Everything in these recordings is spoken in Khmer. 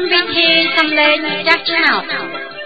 កម្មវិធីសំឡេងចាស់ឆ្នោត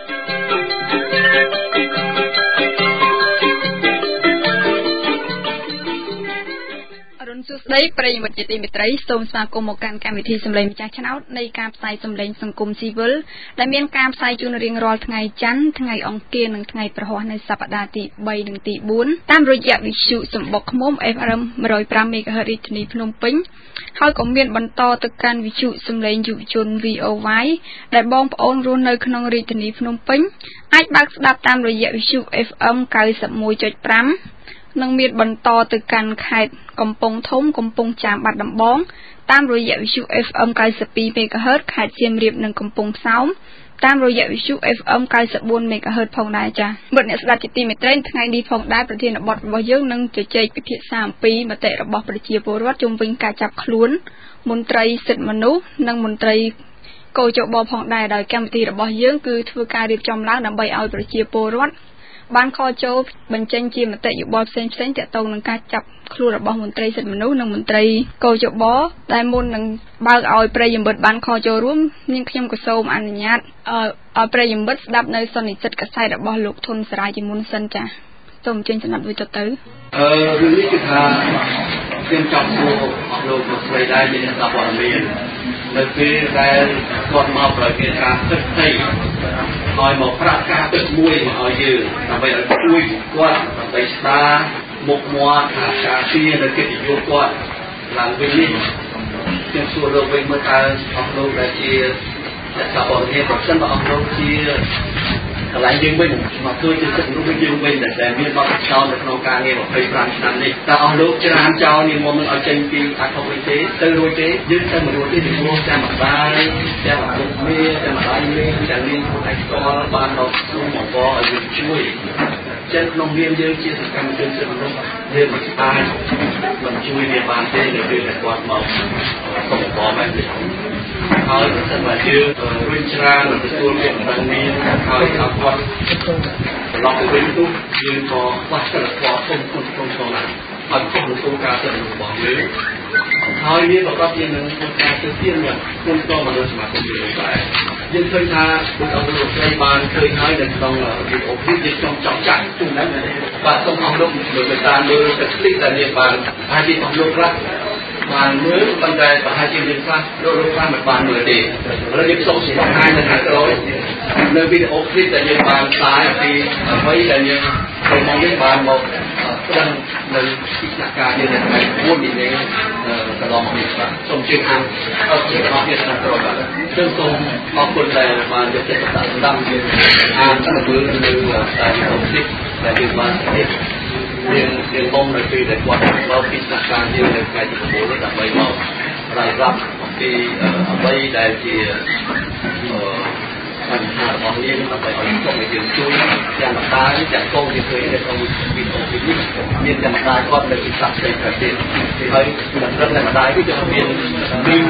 សួស្តីប្រិយមិត្តជាទីមេត្រីសូមស្វាគមន៍មកកាន់កម្មវិធីសំឡេងម្ចាស់ឆ្នោតនៃការផ្សាយសំឡេងសង្គមស៊ីវិលដែលមានការផ្សាយជូនរៀងរាល់ថ្ងៃច័ន្ទថ្ងៃអង្គារនិងថ្ងៃព្រហស្បតិ៍នៅសប្តាហ៍ទី3និងទី4តាមរយៈវិទ្យុសំបុកឃ្មុំ FM 105 MHz រាជធានីភ្នំពេញហើយក៏មានបន្តទៅកាន់វិទ្យុសំឡេងយុវជន VOY ដែលបងប្អូនរស់នៅក្នុងរាជធានីភ្នំពេញអាចបើកស្ដាប់តាមរយៈវិទ្យុ FM 91.5 និងមានបន្តទៅកាន់ខេត្តកំពង់ធំកំពង់ចាមបាត់ដំបងតាមរយៈវិទ្យុ FM 92 MHz ខេត្តសៀមរាបនិងកំពង់សោមតាមរយៈវិទ្យុ FM 94 MHz ផងដែរចា៎មិត្តអ្នកស្ដាប់ជាទីមេត្រីថ្ងៃនេះផងដែរប្រធានបទរបស់យើងនឹងជជែកពិភាក្សាអំពីមតិរបស់ប្រជាពលរដ្ឋជុំវិញការចាប់ខ្លួនមន្ត្រីសិទ្ធិមនុស្សនិងមន្ត្រីកោជបផងដែរដោយកម្មវិធីរបស់យើងគឺធ្វើការរៀបចំឡើងដើម្បីឲ្យប្រជាពលរដ្ឋបានខលចូលបញ្ចេញជាមតិយោបល់ផ្សេងៗទាក់ទងនឹងការចាប់ខ្លួនរបស់មន្ត្រីសិទ្ធិមនុស្សនិងមន្ត្រីកោជបដែលមុននឹងបើកឲ្យប្រិយមិត្តបានខលចូលរួមនាងខ្ញុំក៏សូមអនុញ្ញាតឲ្យប្រិយមិត្តស្ដាប់នៅសន្និសីទកសែតរបស់លោកធុនសារាយជាមុនសិនចា៎សូមអញ្ជើញស្ដាប់ដូចតទៅរឿងនេះគឺថាខ្ញុំចង់សួរអស់លោកលោកស្រីដែរមានអ្នកព័ត៌មាននៅពេលដែលគាត់មកប្រកាសការទឹកផ្ទៃឲ្យមកប្រាក់ការទឹកមួយមកឲ្យយើងដើម្បីឲ្យជួយគាត់ដើម្បីស្ដារមុខមាត់ការពារនៅកិត្តិយសគាត់ឡើងវិញនេះខ្ញុំសួរលោកវិញមើលតើអស់លោកដែលជាអ្នកព័ត៌មានប្រសិនបើអស់លោកជាកន្លែងយើងវិញមកធ្វើជាសិទ្ធិមនុស្សយើងវិញដែលមានបទពិសោធន៍នៅក្នុងការងារ25ឆ្នាំនេះតើអស់លោកច្រានចោលនាមមុននឹងឲ្យចេញពីអត្ថបទទេទៅរួចទេយើងទៅមិនរួចទេពីព្រោះចាំម្ដាយចាំឪពុកមាចាំម្ដាយលេងចាំមានខ្លួនឯងស្គាល់បានដល់សុំបង្កឲ្យយើងជួយចឹងក្នុងនាមយើងជាសកម្មជនសិទ្ធិមនុស្សយើងមិនអាចមិនជួយវាបានទេនៅពេលដែលគាត់មកសុំបង្កបែបនេះហើយបើសិនបើយើងរុញច្រាននិងទទួលពាក្យបណ្ដឹងមានហើយឲ្យគាត់ត្រឡប់ទៅវិញនោះយើងក៏ខ្វះសិលធម៌ធំក្នុងណាហើយខុសនឹងគោលការណ៍សិទ្ធិមនុស្សរបស់យើងហើយវាប្រកបជានឹងគោលការណ៍ទៅទៀតយ៉ាងគុណတော်មនុស្សសមាគមយើងដែរយើងឃើញថាលោកអង្គលោកស្រីបានឃើញហើយនៅក្នុងវីដេអូឃ្លីបយើងចង់ចាក់ជុំហ្នឹងបាទសូមអង្គលោកមើលតាមមើលទៅឃ្លីបដែលមានបានហើយជាអង្គលោកខ្លះបានមើលប៉ុន្តែប្រហែលជាមានខ្លះលោកខ្លះមិនបានមើលទេឥឡូវយើងសូមបង្ហាញនៅខាងក្រោយនៅវីដេអូឃ្លីបដែលយើងបានផ្សាយពីអ្វីដែលយើងមកនេះបានមកដឹងនៅទីស្នាក់ការយើងនៅថ្ងៃ4នេះកន្លងមកនេះបាទសូមជឿអានអរគុណដល់អ្នកស្ដាប់គ្រប់បាទសូមអរគុណដែលបានយកចិត្តទុកដាក់ស្ដាប់យើងអានទៅមើលនៅតាមវីដេអូឃ្លីបដែលយើងបាននេះយើងមុំនៅពេលដែលគាត់មកពីស្នាក់ការយើងនៅថ្ងៃទី9នេះដើម្បីមករំលាប់អំពីអ្វីដែលជាបញ្ហារបស់យើងដើម្បីឲ្យគាត់មកយើងជួយទាំងម្ដាយទាំងកូនយើងឃើញនៅក្នុងវីដេអូនេះមានទាំងម្ដាយគាត់នៅទីសាក់ផ្សេងៗទៀតហើយមិនត្រឹមតែម្ដាយទេក៏មានមាន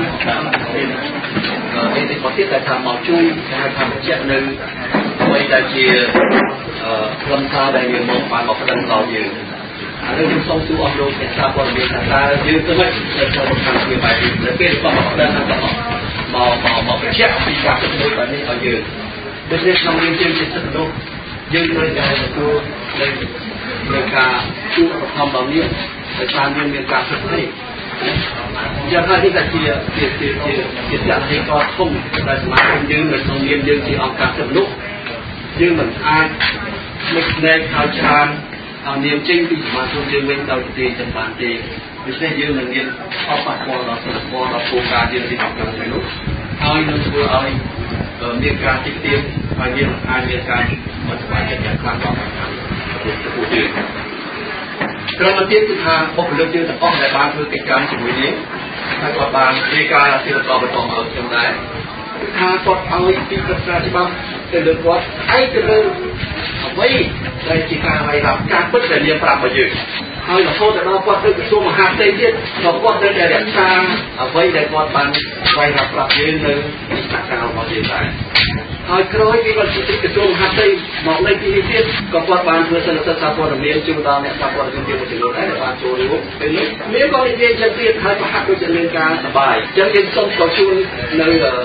គាត់ទៀតតែថាមកជួយគេហៅថាបញ្ជាក់នៅអ្វីដែលជាខ្លឹមសារដែលយើងមកបានមកផ្ដឹងដល់យើងឥឡូវខ្ញុំសូមសួរអស់លោកអ្នកសារព័ត៌មានថាតើយើងធ្វើម៉េចទៅមកខាងវាបែបនេះនៅពេលគាត់មកផ្ដឹងថាមកបញ្ជាក់ពីការពិតមួយបែបនេះឲ្យយើងដូចនេះក្នុងនាមយើងជាសិទ្ធិមនុស្សយើងត្រូវតែទទួលនៅការជួបប្រខំដល់នេះដោយសារយើងមានការពិតនេះយ៉ាងណានេះក៏ជាចាត់ឲ្យគាត់ធំដែលសមាគមយើងនៅក្នុងនាមយើងជាអង្គការសិទ្ធិមនុស្សយើងមិនអាចមិនស្នែកឲ្យច្រើនឲ្យនាមចេញពីសមាគមយើងវិញដោយទីចំបានទេដូច្នេះយើងនឹងមានអបអរសាទរដល់សិទ្ធិពលដល់គោលការណ៍យើងទីអង្គការសិទ្ធិមនុស្សហើយនឹងធ្វើឲ្យមានការតិចទៀងហើយយើងអាចមានការមិនសប្បាយចិត្តយ៉ាងខ្លាំងដល់ប្រទេសយើងក្រមទៀតគឺថាបុគ្គលិកយើងទាំងអស់ដែលបានធ្វើកិច្ចការជាមួយនេះហើយគាត់បានធ្វើការទីបន្តមកខ្ញុំដែរថាគាត់ឲ្យទីប្រឹក្សាច្បាប់ទៅលើគាត់ឯទៅលើអ្វីដែលជាការវាយរាប់ការពិតដែលមានប្រាប់មកយើងហើយរហូតដល់គាត់ទៅក្រសួងមហាផ្ទៃទៀតក៏គាត់ទៅតែរក្សាអ្វីដែលគាត់បានវាយរាប់ប្រាប់យើងនៅទីស្នាក់ការរបស់យើងដែរហើយក្រោយពីគាត់ទៅក្រសួងមហាផ្ទៃមកលេខទីនេះទៀតក៏គាត់បានធ្វើសន្និសីទសារព័ត៌មានជូនដល់អ្នកសារព័ត៌មានទៀតមួយចំនួនដែរដែលបានចូលរួមពេលនេះមានក៏និយាយចឹងទៀតហើយប្រហាក់ដូចជាមានការសប្បាយចឹងយើងសូមក៏ជួននៅ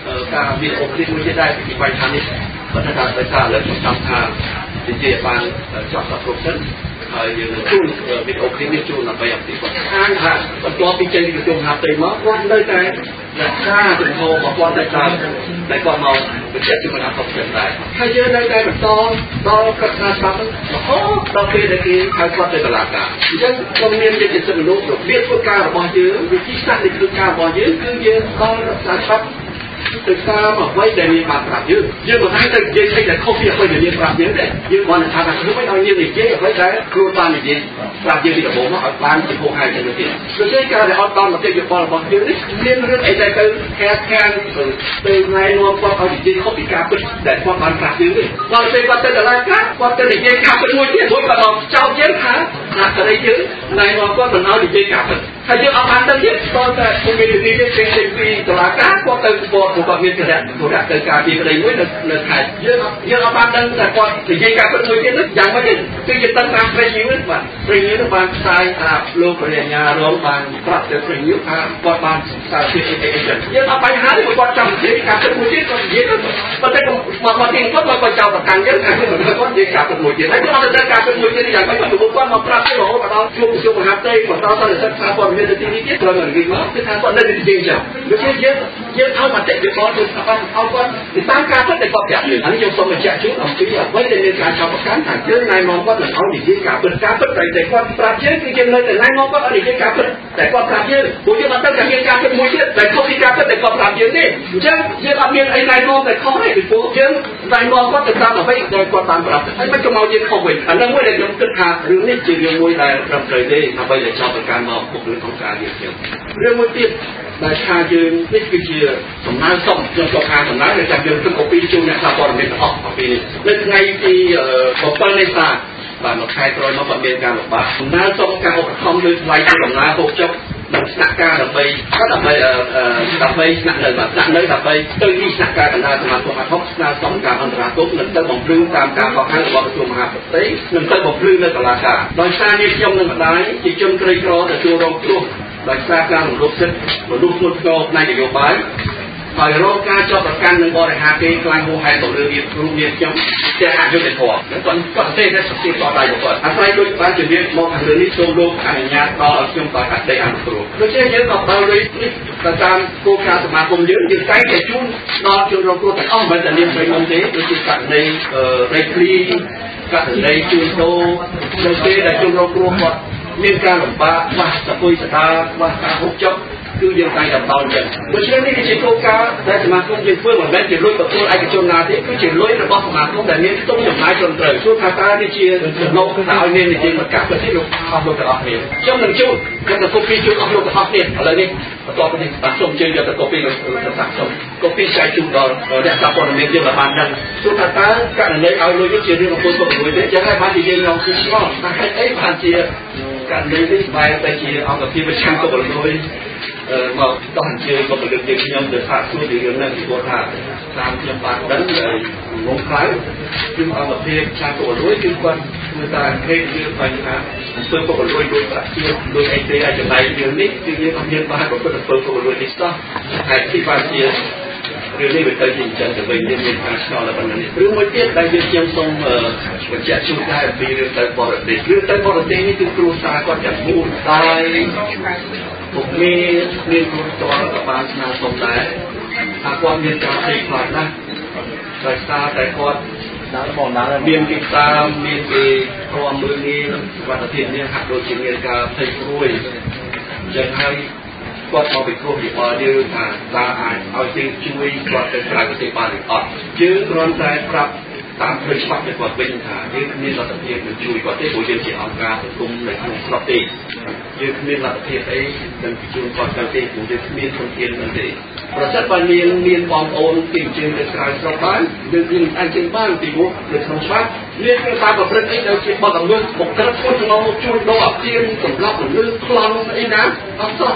ការមានអូគ្រីមួយទៀតដែរពីបរិស្ថាននេះបើថាដោយសារលើកចំថានិយាយបានចប់ដល់គ្រប់សិនហើយយើងនឹងជួនវីដេអូឃ្លីបនេះជួនដើម្បីអភិវឌ្ឍខាងថាបន្ទាប់ពីចេញពីក្រសួងមហាផ្ទៃមកគាត់នៅតែរក្សាជំហររបស់គាត់តែគាត់មកបញ្ជាក់ពីបណ្ដាខុសត្រូវដែរហើយយើងនៅតែបន្តដល់កថាស្ដាប់រហូតដល់ពេលដែលគេហៅគាត់ទៅតុលាការអញ្ចឹងក្នុងនាមជាសិទ្ធិមនុស្សរបៀបធ្វើការរបស់យើងវិធីសាស្ត្រនៃធ្វើការរបស់យើងគឺយើងដល់រក្សាច្បាប់ទៅតាមអ្វីដែលមានបានប្រាប់យើងមិនអាចទៅនិយាយអីដែលខុសពីអ្វីដែលមានប្រាប់យើងទេយើងគ្រាន់តែថាធ្វើមិនឲ្យយើងនិយាយអ្វីដែលខ្លួនបាននិយាយប្រាប់យើងពីដំបូងមកឲ្យបានជាហោហែទៅទៀតដូច្នេះការដែលអត់បានមតិយោបល់របស់យើងនេះមានរឿងអីដែលទៅខាងទៅណែនាំគាត់ឲ្យនិយាយខុសពីការពិតដែលគាត់បានប្រាប់យើងទេដល់ពេលគាត់ទៅតុលាការគាត់ទៅនិយាយការពិតមួយទៀតមួយគាត់មកចោទយើងថាអ្នកស្រីយើងណែនាំគាត់មិនឲ្យនិយាយការពិតហើយយើងអត់បានទៅទៀតតតែគុំមាននីតិនេះចេញពីតុលាការគាត់ទៅគាត់មានគណៈទៅការពីក្តីមួយនៅខេត្តយើងអត់បានដឹងថាគាត់និយាយការពិតមួយទៀតនោះយ៉ាងម៉េចទេគឺជាតឹងតាមព្រៃញៀវបាទព្រៃញៀវបានផ្សាយថាលោកព្រះញ្ញារងបានប្រាប់ទៅព្រៃញៀវថាគាត់បានសារភាពអីចឹងយើងអត់បញ្ហាទេគាត់ចង់និយាយការពិតមួយទៀតគាត់និយាយទៅប៉ុន្តែមកទីគាត់មកចោលប្រកាន់យើងថាគាត់និយាយការពិតមួយទៀតហើយគាត់អត់ទៅការពិតមួយទៀតយ៉ាងម៉េចគាត់គាត់មកប្រាប់ទៅរហូតដល់ជួបក្រសួងមហាផ្ទៃមកដល់សន្និសីទសារព័ត៌មានទៅទីនេះទៀតត្រូវនឹងនិយាយមកគឺថាគាត់នៅទីនេះចឹងដូច្នេះយើងឲ្យមតិយោបល់ទៅស្ដាប់ឲ្យគាត់ទៅតាមការពិតដែលគាត់ប្រាប់យើងអានេះខ្ញុំសូមបញ្ជាក់ជូនអំពីអ្វីដែលមានការចោទប្រកាន់ថាយើងណែនាំគាត់មិនឲ្យនិយាយការពិតតែគាត់ប្រាប់យើងគឺយើងនៅតែណែនាំគាត់ឲ្យនិយាយការពិតតែគាត់ប្រាប់យើងពួកយើងអត់ទៅតែមានការពិតមួយទៀតតែខុសពីការពិតដែលគាត់ប្រាប់យើងទេអញ្ចឹងយើងអត់មានអីណែនាំតែខុសទេពីពួកយើងណែនាំគាត់ទៅតាមអ្វីដែលគាត់បានប្រាប់ហើយមិនក៏មកយើងខុសវិញអានោះមួយដែលខ្ញុំគិតថារឿងនេះជារឿងមួយដែលត្រឹមត្រូវទេដើម្បីដែលចោទប្រកាន់មកពុករឿងของការយើងចឹងរឿងមួយទៀតដែលថាយើងនេះគឺជាសំណើសុំខ្ញុំក៏ថាសំណើដែលចាំយើងធ្វើកូពីជូនអ្នកសារព័ត៌មានទាំងអស់អំពីនេះនៅថ្ងៃទី7 មេសាបាទមួយខែក្រោយមកបានមានការលំបាកសំណើសុំការឧបត្ថម្ភលើថ្លៃធ្វើដំណើរហូបចុកនិងស្នាក់ការដើម្បីស្នាក់នៅដើម្បីទៅនេះស្នាក់ការកណ្ដាលសមាគមអាត់ហុកស្នើសុំការអន្តរាគមន៍និងទៅបំភ្លឺតាមការកោះហៅរបស់ក្រសួងមហាផ្ទៃនិងទៅបំភ្លឺនៅតុលាការដោយសារនេះខ្ញុំនិងម្ដាយជាជនក្រីក្រទទួលរងគ្រោះដោយសារការរំលោភសិទ្ធិមនុស្សធ្ងន់ធ្ងរផ្នែកនយោបាយហើយរងការជាប់ប្រកាន់នឹងបរិហាគេខ្លាំងហួសហេតុទៅលើវាគ្រូមានខ្ញុំតែអយុត្តិធម៌នឹងគាត់ទេតែសតិតដៃរបស់គាត់អាស្រ័យដូចបានជំរាបមកខាងលើនេះសូមលោកអនុញ្ញាតដល់ឲ្យខ្ញុំក៏កាត់ដីអនុគ្រោះដូច្នេះយើងក៏ដល់នេះទៅតាមគោលការណ៍សមាគមយើងតែងតែជូនដល់ជនរងគ្រោះទាំងអស់មិនតែមានព្រៃមុំទេដូចជាករណីរៃគ្លីករណីជួនដូរនៅពេលដែលជនរងគ្រោះគាត់មានការលំបាកខ្វះសពុយស្ដារខ្វះការហូបចុកគឺយើងតែងតែដល់ចឹងដូច្នេះនេះគឺជាគោលការណ៍ដែលសមាគមយើងធ្វើមិនមែនជាលុយទទួលឯកជនណាទេគឺជាលុយរបស់សមាគមដែលមានទុំចំណាយត្រឹមត្រូវព្រោះថាតើនេះជាចំណូលថាឲ្យមាននិយាយមកកាត់ទៅទីលោកអស់លោកទាំងអស់គ្នាខ្ញុំនឹងជួបខ្ញុំទៅកូពីជួបអស់លោកទាំងអស់គ្នាឥឡូវនេះបន្តពីនេះបាទសូមជើញយកទៅកូពីលោកទៅសាកសូមកូពីចែកជូនដល់អ្នកសារព័ត៌មានយើងបានដឹងព្រោះថាតើករណីឲ្យលុយនេះជារឿងអំពើពុករលួយទេចឹងហើយបាននិយាយក្នុងគូឆ្លងតែហេតុអីបានជាករណីនេះបែរទៅជាអង្គភាពប្រឆាំងពុករលួយមកតោះអញ្ជើញមកលើកយើងខ្ញុំទៅសាកសួរពីរឿងនេះពីព្រោះថាតាមខ្ញុំបានដឹងងងខ្លៅគឺអង្គភាពឆាពុករលួយគឺគាត់ធ្វើតែអង្កេតយើងបញ្ហាអំពើពុករលួយដូចប្រាក់ជាតិដូចអីទេអាចចំណៃរឿងនេះគឺយើងអត់មានបានប្រព្រឹត្តអំពើពុករលួយនេះសោះហើយទីបានជារឿងនេះវាទៅជាអញ្ចឹងទៅវិញមានការឆ្លងដល់ប៉ុណ្ណឹងនេះរឿងមួយទៀតដែលយើងខ្ញុំសូមបញ្ជាក់ជូនដែរអំពីរឿងទៅបរទេសរឿងទៅបរទេសនេះគឺគ្រួសារគាត់ចាំមូលតែពុកមានគ្រួសារក៏បានស្នើសុំដែរថាគាត់មានការភ័យខ្លាចណាស់ដោយសារតែគាត់មានពីតាមមានពីព្រមមើលងាយវត្តភាពនេះហាក់ដូចជាមានការភ័យព្រួយចឹងហើយគាត់មកពិគ្រោះយោបល់យើងថាតើអាចឲ្យយើងជួយគាត់ទៅក្រៅប្រទេសបានឬអត់យើងគ្រាន់តែប្រាប់តាមផ្លូវច្បាប់ទៅគាត់វិញថាយើងគ្មានលទ្ធភាពនឹងជួយគាត់ទេព្រោះយើងជាអង្គការសង្គមនៅក្នុងស្រុកទេយើងគ្មានលទ្ធភាពអីនឹងជួយគាត់ទៅទេព្រោះយើងគ្មានធនធាននោះទេប្រសិនបើមានបងប្អូនទីជើងទៅក្រៅស្រុកបានយើងអាចជិះបានពីព្រោះនៅក្នុងច្បាប់មានការប្រព្រឹត្តអីដែលជាបទល្មើសបុគ្គលិកខ្លួនក្នុងជួយដោះអាភៀនសម្រាប់មនុស្សខ្លងអីណាអត់សោះ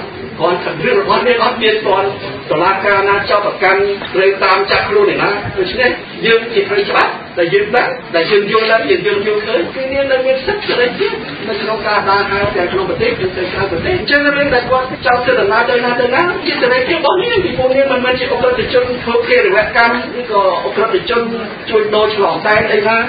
còn riêng là quan niệm áp biên toàn tổ la ca na cho tất cả người tam chặt luôn này na được chứ dương chỉ phải chấp tại dương đó tại dương vô lắm dương vô tới cái này là nguyên sức của đấy chứ nó không ca đa haiแต่không bật tếtแต่sao bật tết cho nên là quan trong sự là na chứ từ đây cái đó này thì phụ nữ mình chỉ có thể chân thôi kia rồi cam cái có thể chân chui đôi lỏng tay đây na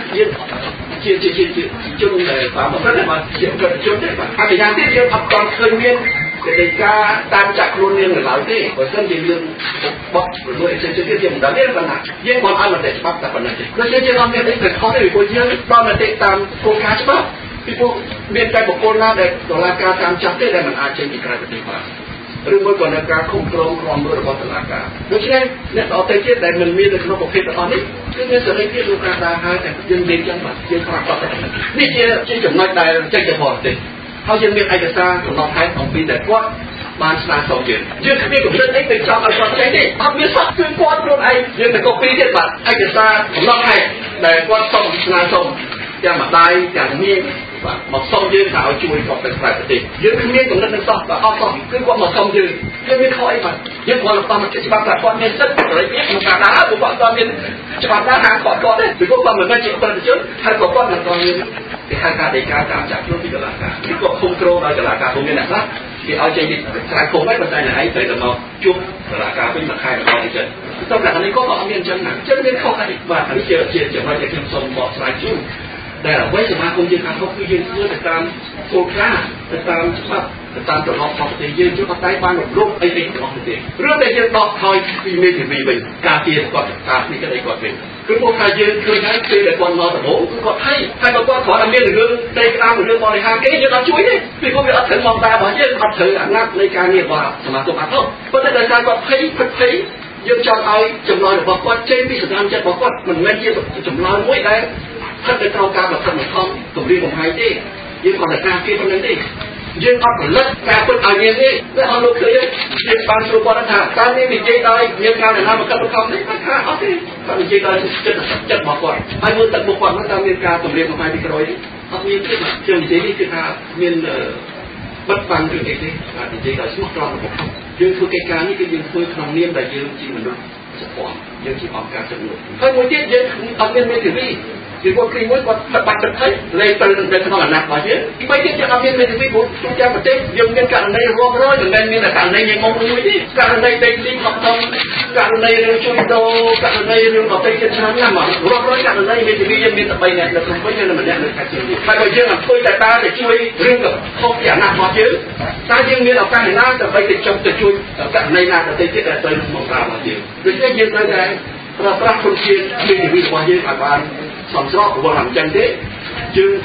chỉ chân để vào một cái mà chỉ có thể chân đấy mà thời gian tiếp theo học còn khơi nguyên để ca tam chặt luôn nên là lão thế và sân thì lương bọc rồi nuôi trên tiếp theo đã biết phần nào nhưng còn ai mà để bắt tập phần này nó sẽ chưa làm nên đấy phải khó để cô chưa đó là để tam cô cá chứ bác thì cô bên cạnh một cô na để tổ la ca tam chặt thế đây mình ai trên bị cái gì mà rồi mới còn là ca không trông còn mới có tổ la ca đối với nên nếu ở tây tiết đây mìnhมีđược nó một cái tao đấy cái nên sẽ lấy tiết luôn ca ta haiแต่ยังเรียนจังหวัดยังความต่อไปนี่ที่จุดน้อยได้ใจจะพอสิเขายังมีเอกสารของเราไทยของปีแต่ว่าบ้านสนาสองยืนขมิ้นกับเรื่องนี้เป็นจอมเอาจอมใจนี่ทำมีสักคืนก้อนรุ่นไอ้ยืนแต่ก็ปีเดียวบัดเอกสารของเราไทยแต่ว่าส่งสนาส่งจะมาได้จะมีมาส่งยืนเอาช่วยกับเป็นฝ่ายปฏิยืนขมิ้นกับเรื่องนั้นต่อแต่อ้อมคือว่ามาส่งยืนยังไม่ค่อยมันยังพอเราตอนมันจะฉบับแบบก้อนเนี่ยสักอะไรเนี่ยมันการด่าผมบอกตอนนี้ฉบับด่าหางก้อนเนี่ยหรือว่าความเหมือนกันจริงตอนนี้จุดให้ก้อนมันตอนนี้ที่ข้าราชการตามจับรุ่นที่กลางการที่ก็คงโกรธเรากลางการคงเป็นนะครับที่เอาใจดิสายคงไม่ปัจจัยไหนแต่เราจุบกลางการเป็นมาใครเราได้เจอต้องการอันนี้ก็เอาเงินจังหนักจังเงินเข้ากันอีกว่าอันนี้เจอว่าจะเข้มข้นบอกสายจุบแต่ไว้สมาคมยืนการเขาคือยืนเพื่อตามโครงการตามฉบับตามตัวของปกติยืนจุดใต้บ้านรูปไอ้เด็กปกติเรื่องแต่ยืนดอกทอยมีไม่ถึงมีเป็นการเปลี่ยนก่อนการนี่ก็ได้ก่อนเป็นคือพวกใครยืนเคยใช้เคยแต่ก่อนนอนแต่โหคือก่อนให้บอกว่าขอทำเรื่องในตามเรื่องบริหารแค่นี้เราช่วยดิคือพวกเราถึงมองตาบอกยืนอัดถืออำนาจในการเนี่ยว่าสมาคมอาเข้าเพราะในการก็ให้ยืนจอดเอาจำลองบอกว่าเจ้าพิสดารจะบอกว่ามันไม่ยืนจำลองไม่ได้ท่านจะต้องการแบบท่านเหมือนทอมตรงนี้ผมให้ดิยืนก่อนแต่การที่คนนั้นดิยืนเอาผลลัพธ์การเป็นเอาเงี้ยนี่แล้วเอาลูกเคยยืนบางส่วนก่อนนะตอนนี้มีเจได้ยืนการแต่น้ำมันก็ต้องทำนี่มันค่าเอาสิตอนนี้เจได้จะบอกก่อนให้มือตัดบุกก่อนเมื่อตอนมีการตรงนี้ผมให้ดิกรอยเอาเงี้ยที่มาเชื่อมเจนี่คือการมีบัดฟังถึงเองนี่เจได้สมกรณ์ผมยืนคุยการนี่คือยืนคุยขนมเนียมแต่ยืนจริงมันรู้สปอร์ตยืนที่ออกการสนุกให้มือเจยืนเอาเงี้ยไม่ถึงนี่thì có khi mới có bắt được thấy lấy từ để nó là nạp vào chứ mấy cái cho viên này thì biết của chúng ta mà tết dùng nhân cạn đây rong rối đừng nên như là cạn đây như mong muốn chứ cạn đây đây đi học thông cạn đây rồi chui đô cạn đây rồi vào tây chân sáng nằm mà rong rối cạn đây thì bây giờ mình tập bay này là không có như là mình nhận được cả chuyện gì phải bây giờ là tôi tại ta để chui riêng được không giả nạp vào chứ ta riêng như là cạn này na tập bay thì trong từ chui cạn đây na tập tây chết là tây mong ra vào chứ rồi cái gì tới đây là các con chiên mình bị qua như các bạn sòng sọ của bọn làm chân thế chứ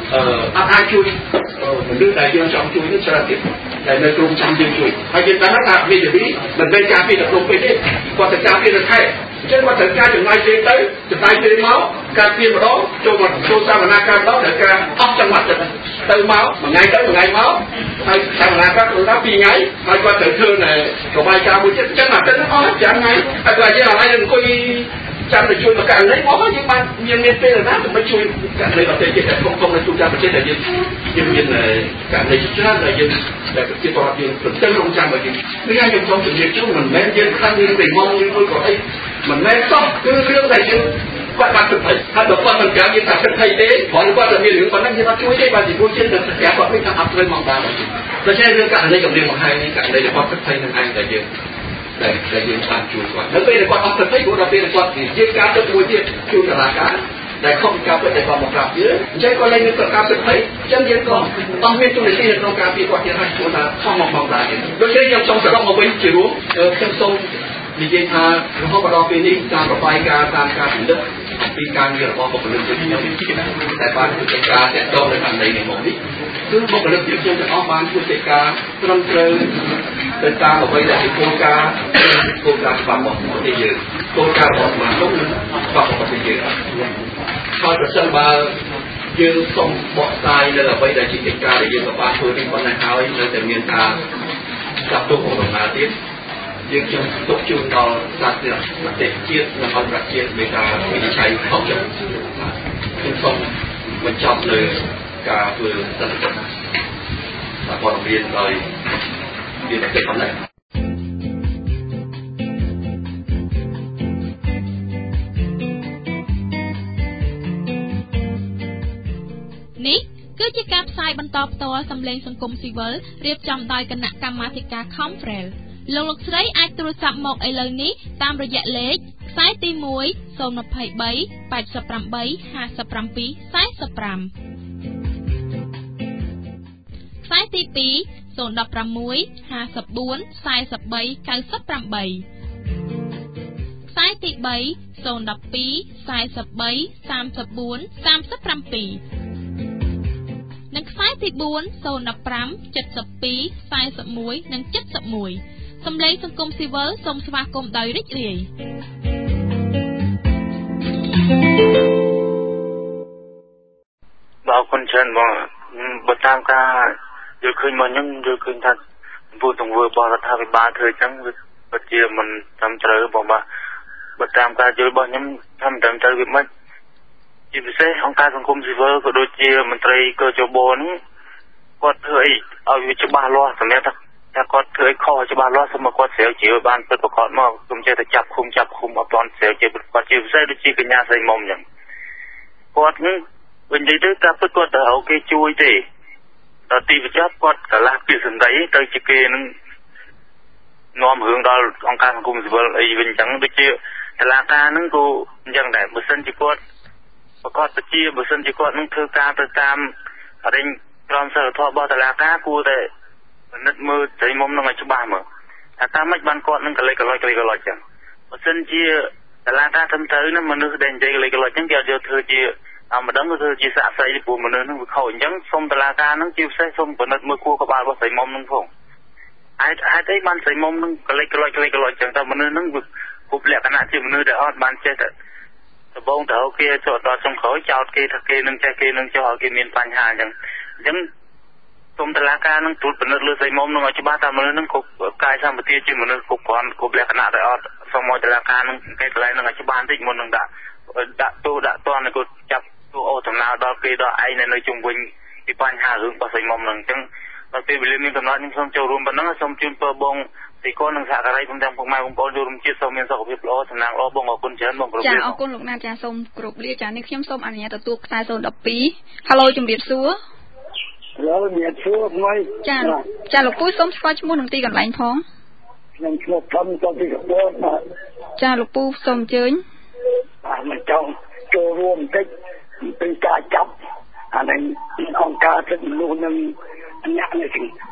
ai chui mình đưa đại dương trong chui nó sẽ tiếp đại nơi trung trăm dương chui hay chúng ta nói bây giờ bí mình bên cà phê là không phải thế qua thực cà phê là thay chứ qua thực cà chừng mai chơi tới chừng tay chơi máu cà phê mà đó cho mà xô xa mà na cam đó để ca óc trong mặt từ máu mà ngày tới mà ngày máu hay sao mà na các tụi nó phi ngáy hay qua thực thương này còn mai ca buổi chết chắc là cái nó ó chẳng ngay hay là như là ai đừng coi chăm để chui mà càng lấy máu nhưng mà nhân miền tây là nát thì mới chui càng lấy vào tây chết không là chui ra mà chết là dân là càng lấy chết là dân là cái tòa dân phần chân không chăm mà dân thứ hai trong sự việc chúng mình men dân khăn như về mong như tôi có đây mình men xong cứ riêng này chứ quan bạn thực thầy hai đứa con mình kéo như thật thầy thế hỏi qua là miền hướng còn năng như nó chui thế và gì chui trên được kéo qua mình thằng học lên mong ta rồi cho nên càng lấy trong riêng một hai càng lấy được con thực thầy thằng anh là dân đểยืนตามจูก่อนแล้วเป็นความอัศจรรย์ของเราเป็นความยืนการจะมวยที่จูตลาดการแต่ข้อมูลการเป็นความกราบเยอะใช้ก็เลยมีการเป็นไทยจังยืนก่อนต้องมีตัวที่ต้องการปีกว่าที่ให้ตัวนั้นข้อมองมองได้โดยเฉพาะยังทรงสระมาเป็นจิ๋วเข้มทรงดีเจทาหลวงพ่อประดอปีนี้การประบายการตามการถึงลึกปีการเยอะพอปกติที่เราแต่บ้านผู้จัดการแต่โตในทางใดในหมู่นี้ซึ่งปกติที่ควรจะออกบ้านผู้จัดการตรงเชิงเป็นตามออกไปแต่โครงการความเหมาะสมที่เยอะโครงการออกมาต้องความปกติเยอะพอจะสบายยืนส่งเบาะทรายเลยไปแต่จิตการยืนกับบ้านผู้ที่คนในเขาเลยแต่เมียนทาจับตัวของเรามาที่ยืนจนตกจูนต่อสัตว์เนี่ยเด็กเจี๊ยบนครปฐมเจี๊ยบเมกาวินิชัยเข้าจบซึ่งส่งมันจบเลยการเพื่อตัดสินแต่พอเรียนเลยវាតែប៉ុណ្ណឹងនេះគឺជាការផ្សាយបន្តផ្ទាល់សម្លេងសង្គមស៊ីវិលរៀបចំដោយគណៈកម្មាធិការ Conferel លោកស្រីអាចទូរស័ព្ទមកឥឡូវនេះតាមរយៈលេខខ្សែទី1 023 88 57 45ខ្សែទី2 016 54 43 98ខ្សែទី3 012 43 34 37និងខ្សែទី4 015 72 41 និង 71សម្លេងសង្គមស៊ីវិលសូមស្វាគមន៍ដោយរីករាយបាទអរគុណច្រើនបងបើតាមការយល់ឃើញមកខ្ញុំយល់ឃើញថាពុទ្ធទង្វើរបស់រដ្ឋាភិបាលធ្វើអញ្ចឹងវាពិតជាមិនត្រឹមត្រូវបងបាទបើតាមការយល់របស់ខ្ញុំថាមិនត្រឹមត្រូវវាមិនជាពិសេសអង្គការសង្គមស៊ីវិលក៏ដូចជាមន្ត្រីកជបហ្នឹងគាត់ធ្វើអីឲ្យវាច្បាស់លាស់សម្រាប់ថាគាត់ធ្វើអីខុសច្បាស់លាស់សូមឲ្យគាត់ស្រាវជ្រាវបានពិតប្រាកដមកកុំចេះតែចាប់ឃុំអត់ទាន់ស្រាវជ្រាវគាត់ជាពិសេសដូចជាកញ្ញាស្រីមុំអញ្ចឹងគាត់នឹងវិញនិយាយទៅការពិតគាត់ទៅរកគេជួយទេដល់ទីបញ្ចប់គាត់កន្លះពីសម្ដីទៅជាគេនឹងនាំរឿងដល់អង្គការសង្គមស៊ីវិលអីវិញអញ្ចឹងដូចជាតឡាការហ្នឹងក៏អញ្ចឹងដែរបើសិនជាគាត់ប្រកាសទៅជាបើសិនជាគាត់នឹងធ្វើការទៅតាមរែងក្រមសីលធម៌របស់តឡាការគួរតែពិនិត្យមើលស្រីមុំនឹងឲ្យច្បាស់មើលថាតាមម៉េចបានគាត់នឹងកលេចចឹងបើសិនជាតឡាការធ្វើទៅណាមនុស្សដែលនិយាយកលេចចឹងគេអត់យកធ្វើជាម្ដងក៏ធ្វើជាសាកសីព្រោះមនុស្សនឹងវាខុសអញ្ចឹងសូមតឡាការនឹងជាពិសេសសូមពិនិត្យមើលគួរក្បាលរបស់ស្រីមុំនឹងផងហេតុអីបានស្រីមុំនឹងកលេចចឹងតើមនុស្សនឹងគ្រប់លក្ខណៈជាមនុស្សដែលអត់បានចេះតែដបងទៅគេចោតដល់ចុងក្រោយចោតគេថាគេនឹងចេះគេនឹងចោលឲ្យគេមានបញ្ហាអញ្ចឹងសូមតឡាការនឹងត្រួតពិនិត្យលើស្រីមុំនឹងឲ្យច្បាស់ថាមនុស្សនឹងគ្រប់កាយសម្បទាជាមនុស្សគ្រប់គ្រាន់គ្រប់លក្ខណៈដែលអត់សូមឲ្យតឡាការនឹងគេកន្លែងនឹងឲ្យច្បាស់បន្តិចមុននឹងដាក់ទោសដាក់តន់គាត់ចាប់ទោសអូដំណើរដល់គេដល់ឯងនៅជុំវិញពីបញ្ហារឿងរបស់ស្រីមុំនឹងអញ្ចឹងដល់ពេលវេលាមានកំណត់ខ្ញុំសូមចូលរួមប៉ុណ្ណឹងសូមជូនពរបងទីកូននឹងសហការីខ្ញុំទាំងពុកម៉ែបងប្អូនចូលរួមជាតិសូមមានសុខភាពល្អសំណាងល្អបងអរគុណច្រើនបងគ្រប់លាចាអរគុណលោកណាតចាសូមគោរពលាចានេះខ្ញុំសូមអនុញ្ញាតទទួលខ្សែ012 Halo ជំរាបសួរជំរាបសួរមកចាលោកពូសូមស្គាល់ឈ្មោះនិងទីកន្លែងផងខ្ញុំឈ្មោះធំទៅពីកបោបាទចាលោកពូសូមអញ្ជើញមិនចង់ចូលរួមបន្តិចពីការចាប់អានេះអង្គការសិទ្ធិមនុស្សនឹងអ្នកនេះ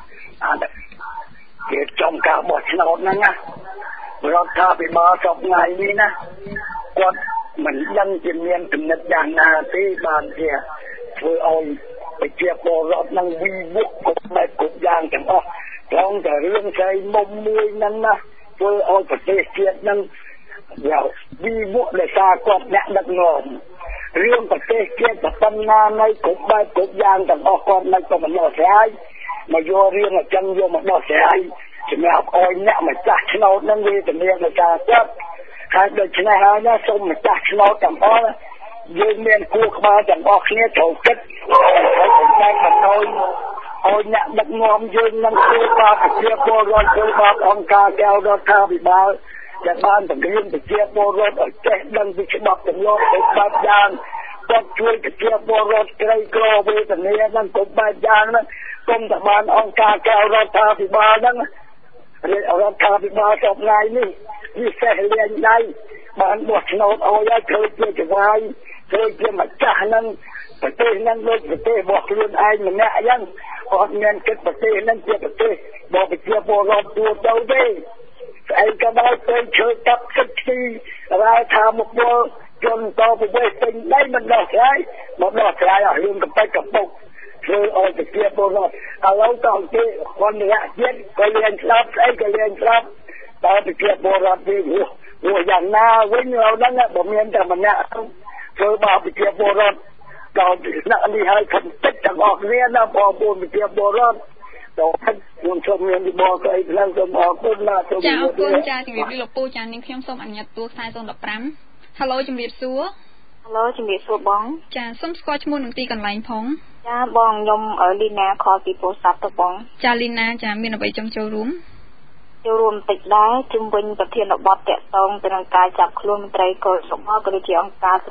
គេចំការបោះឆ្នោតហ្នឹងណារដ្ឋាភិបាលសពថ្ងៃនេះណាគាត់មិនដឹងជាមានគំនិតយ៉ាងណាទេបានជាធ្វើឲ្យប្រជាពលរដ្ឋនឹងវិវត្តគ្រប់យ៉ាងទាំងអស់ត្រង់តែរឿងស្អីមុំមួយហ្នឹងណាធ្វើឲ្យប្រទេសជាតិនឹងយ៉ាងវិវត្តដោយសារគាត់អ្នកដឹកនាំរឿងប្រទេសជាតិប៉ុណ្ណានៃគ្រប់បែបគ្រប់យ៉ាងទាំងអស់គាត់មិនក៏មិនដោះស្រាយមកយករឿងអញ្ចឹងយកមកដោះស្រាយសម្រាប់ឲ្យអ្នកម្ចាស់ឆ្នោតនឹងវាជំនាញដោយសារគាត់ហើយដូច្នេះហើយណាសូមម្ចាស់ឆ្នោតទាំងអស់យើងមានគួរក្បាលទាំងអស់គ្នាត្រូវគិតហើយតែមិនឲ្យអ្នកដឹកនាំយើងនឹងធ្វើបាបប្រជាពលរដ្ឋធ្វើបាបអង្គការកៅរដ្ឋាភិបាលដែលបានបង្រៀនប្រជាពលរដ្ឋឲ្យចេះដឹងពីច្បាប់ទម្លាប់គ្រប់បែបយ៉ាងគាត់ជួយប្រជាពលរដ្ឋក្រីក្រវេទនានឹងគ្រប់បែបយ៉ាងហ្នឹងគុំតែបានអង្គការកៅរដ្ឋាភិបាលហ្នឹងរដ្ឋាភិបាលសពថ្ងៃនេះវាសេះលៀងដៃបានបោះឆ្នោតឲ្យធ្វើជាចវាយធ្វើជាម្ចាស់ហ្នឹងប្រទេសហ្នឹងដូចប្រទេសរបស់ខ្លួនឯងម្នាក់អញ្ចឹងអត់មានគិតប្រទេសហ្នឹងជាប្រទេសរបស់ប្រជាពលរដ្ឋទូទៅទេស្អីក៏ដោយទៅជឿកាប់សិទ្ធិរាយថាមកពលជនតបវេទិញដីមិនដោះស្រាយមកដោះស្រាយឲ្យរឿងកប៉ិចកពុកធ្វើឲ្យប្រជាពលរដ្ឋឥឡូវទៅគេคนរយៈជាតិក៏លៀងស្លាប់ស្អីក៏លៀងស្លាប់តើប្រជាពលរដ្ឋវាព្រោះយ៉ាងណាវិញเราហ្នឹងបើមានតែម្នាក់ធ្វើបាបប្រជាពលរដ្ឋដល់អ្នកនេះឲ្យខំទឹកទាំងអស់គ្នាណាបងប្អូនប្រជាពលរដ្ឋដល់ខ្ញុំសូមមានវិបត្តិអីផ្លូវសូមអរគុណណាសូមចាអរគុណចាជំរាបលាលោកពូចានាងខ្ញុំសូមអនុញ្ញាតទូខ្សែ015 Halo ជំរាបសួរ Hello ជំរាបសួរបងចាសូមស្គាល់ឈ្មោះនិងទីកន្លែងផងចាបងខ្ញុំលីណាខលពីពោធិ៍សាត់ទៅបងចាលីណាចាមានអ្វីចង់ចូលរួមតិចដែរជុំវិញប្រធានបទតាក់ទងទៅនឹងការចាប់ខ្លួនមន្ត្រីកុលសម្បត្តិក៏ដូចជាអង្គការស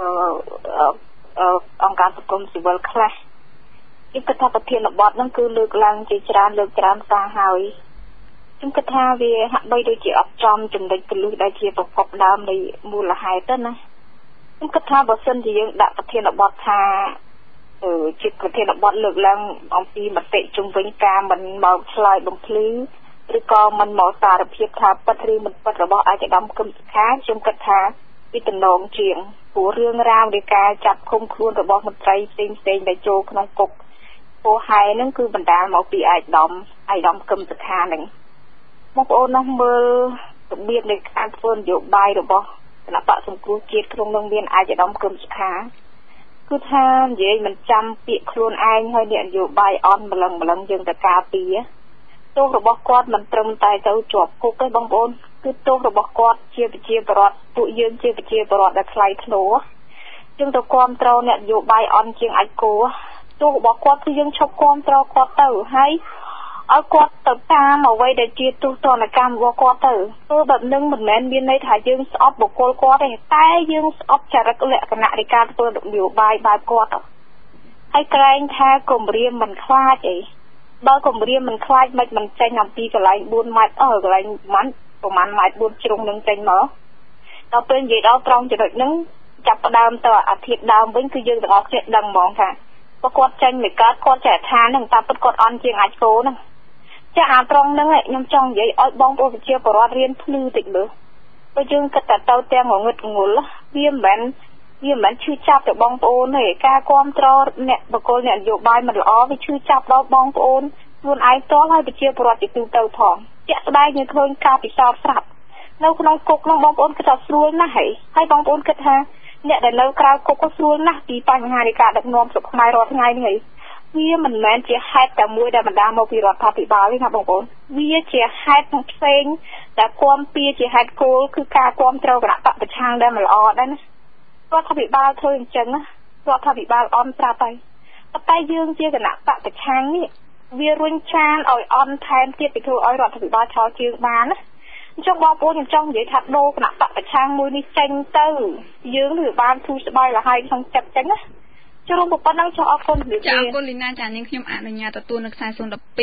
ង្គមស៊ីវិលខ្លះខ្ញុំគិតថាប្រធានបទហ្នឹងគឺលើកឡើងជាច្រើនសារហើយខ្ញុំគិតថាវាហាក់បីដូចជាអត់ចំចំណុចពលិដែលជាប្រភពដើមនៃមូលហេតុទៅណាខ្ញុំគិតថាបើសិនជាយើងដាក់ប្រធានបទថាជាប្រធានបទលើកឡើងអំពីមតិជុំវិញការមិនមកឆ្លើយបំភ្លឺឬក៏មិនមកសារភាពថាពិតឬមិនពិតរបស់អាយដាមគឹមសុខាខ្ញុំគិតថាពីតំណងជាងព្រោះរឿងរ៉ាវនៃការចាប់ឃុំខ្លួនរបស់មន្ត្រីផ្សេងដែលចូលក្នុងគុកពោហែហ្នឹងគឺបណ្ដាលមកពីអាយដាមគឹមសុខាហ្នឹងបងប្អូននោះមើលរបៀបនៃការធ្វើនយោបាយរបស់គណៈបកសង្គ្រោះជាតិក្នុងនឹងមានអាយដាមគឹមសុខាគឺថានិយាយមិនចាំពាក្យខ្លួនឯងហើយនយោបាយអន់ម្លឹងយើងទៅការពារទោសរបស់គាត់មិនត្រឹមតែទៅជាប់គុកទេបងប្អូនគឺទោសរបស់គាត់ជាប្រជាពលរដ្ឋពួកយើងជាប្រជាពលរដ្ឋដែលថ្លៃថ្នូរយើងទៅគ្រប់គ្រងនយោបាយអន់ជាងអាចគោទោសរបស់គាត់គឺយើងឈប់គ្រប់គ្រងគាត់ទៅហើយឲ្យគាត់ទៅតាមអ្វីដែលជាទស្សនកម្មរបស់គាត់ទៅធ្វើបែបនឹងមិនមែនមានន័យថាយើងស្អប់បុគ្គលគាត់ទេតែយើងស្អប់ចរិតលក្ខណៈនៃការធ្វើនយោបាយបែបគាត់ហើយក្រែងថាគម្រាមមិនខ្លាចអីបើគម្រាមមិនខ្លាចមិនចេញអំពីកន្លែង4ម៉ែត្រកន្លែងប្រហែលម៉ែត្រ4ជ្រុងនឹងចេញមកដល់ពេលនិយាយដល់ត្រង់ចំណុចហ្នឹងចាប់ផ្ដើមទៅអាធិបដើមវិញគឺយើងទាំងអស់គ្នាដឹងហ្មងថាបើគាត់ចេញមិនកើតគាត់ចេះថាហ្នឹងតាមពិតគាត់អន់ជាងអាចគោហ្នឹងចាអាត្រង់ហ្នឹងខ្ញុំចង់និយាយឲ្យបងប្អូនប្រជាពលរដ្ឋរៀនភ្លឺតិចមើលបើយើងគិតតែទៅទាំងងងឹតងុលវាមិនឈឺចាប់ទៅបងប្អូនទេការគ្រប់គ្រងអ្នកបកគលអ្នកនយោបាយមិនល្អវាឈឺចាប់ដល់បងប្អូនខ្លួនឯងតហើយប្រជាពលរដ្ឋទីទៅផងជាក់ស្ដែងយើងឃើញការពិសោធន៍ស្រាប់នៅក្នុងគុកនោះបងប្អូនគិតថាស្រួលណាស់ហើយបងប្អូនគិតថាអ្នកដែលនៅក្រៅគុកក៏ស្រួលណាស់ពីបញ្ហានៃការដឹកនាំស្រុកខ្មែររាល់ថ្ងៃនេះវាមិនមែនជាហេតុតែមួយដែលបណ្ដាលមកពីរដ្ឋាភិបាលទេណាបងប្អូនវាជាហេតុផ្សេងដែលគាំពៀជាហេតុគោលគឺការគាំទ្រគណៈបកប្រឆាំងដែលមិនល្អដែរណារដ្ឋាភិបាលធ្វើអញ្ចឹងរដ្ឋាភិបាលអន់ប្រាប់ហើយតែយើងជាគណៈបកប្រឆាំងនេះវារុញច្រានឲ្យអន់ថែមទៀតពីធ្វើឲ្យរដ្ឋាភិបាលឆោតជើងបានណាអញ្ចឹងបងប្អូនខ្ញុំចង់និយាយថាដូរគណៈបកប្រឆាំងមួយនេះចេញទៅយើងនឹងបានធូរស្បើយលហើយក្នុងចិត្តចឹងណាចូលរួមប៉ុណ្ណឹងចុះអរគុណជំរាបលាចាអរគុណលីណាចានាងខ្ញុំអនុញ្ញាតទទួលនៅខ្សែ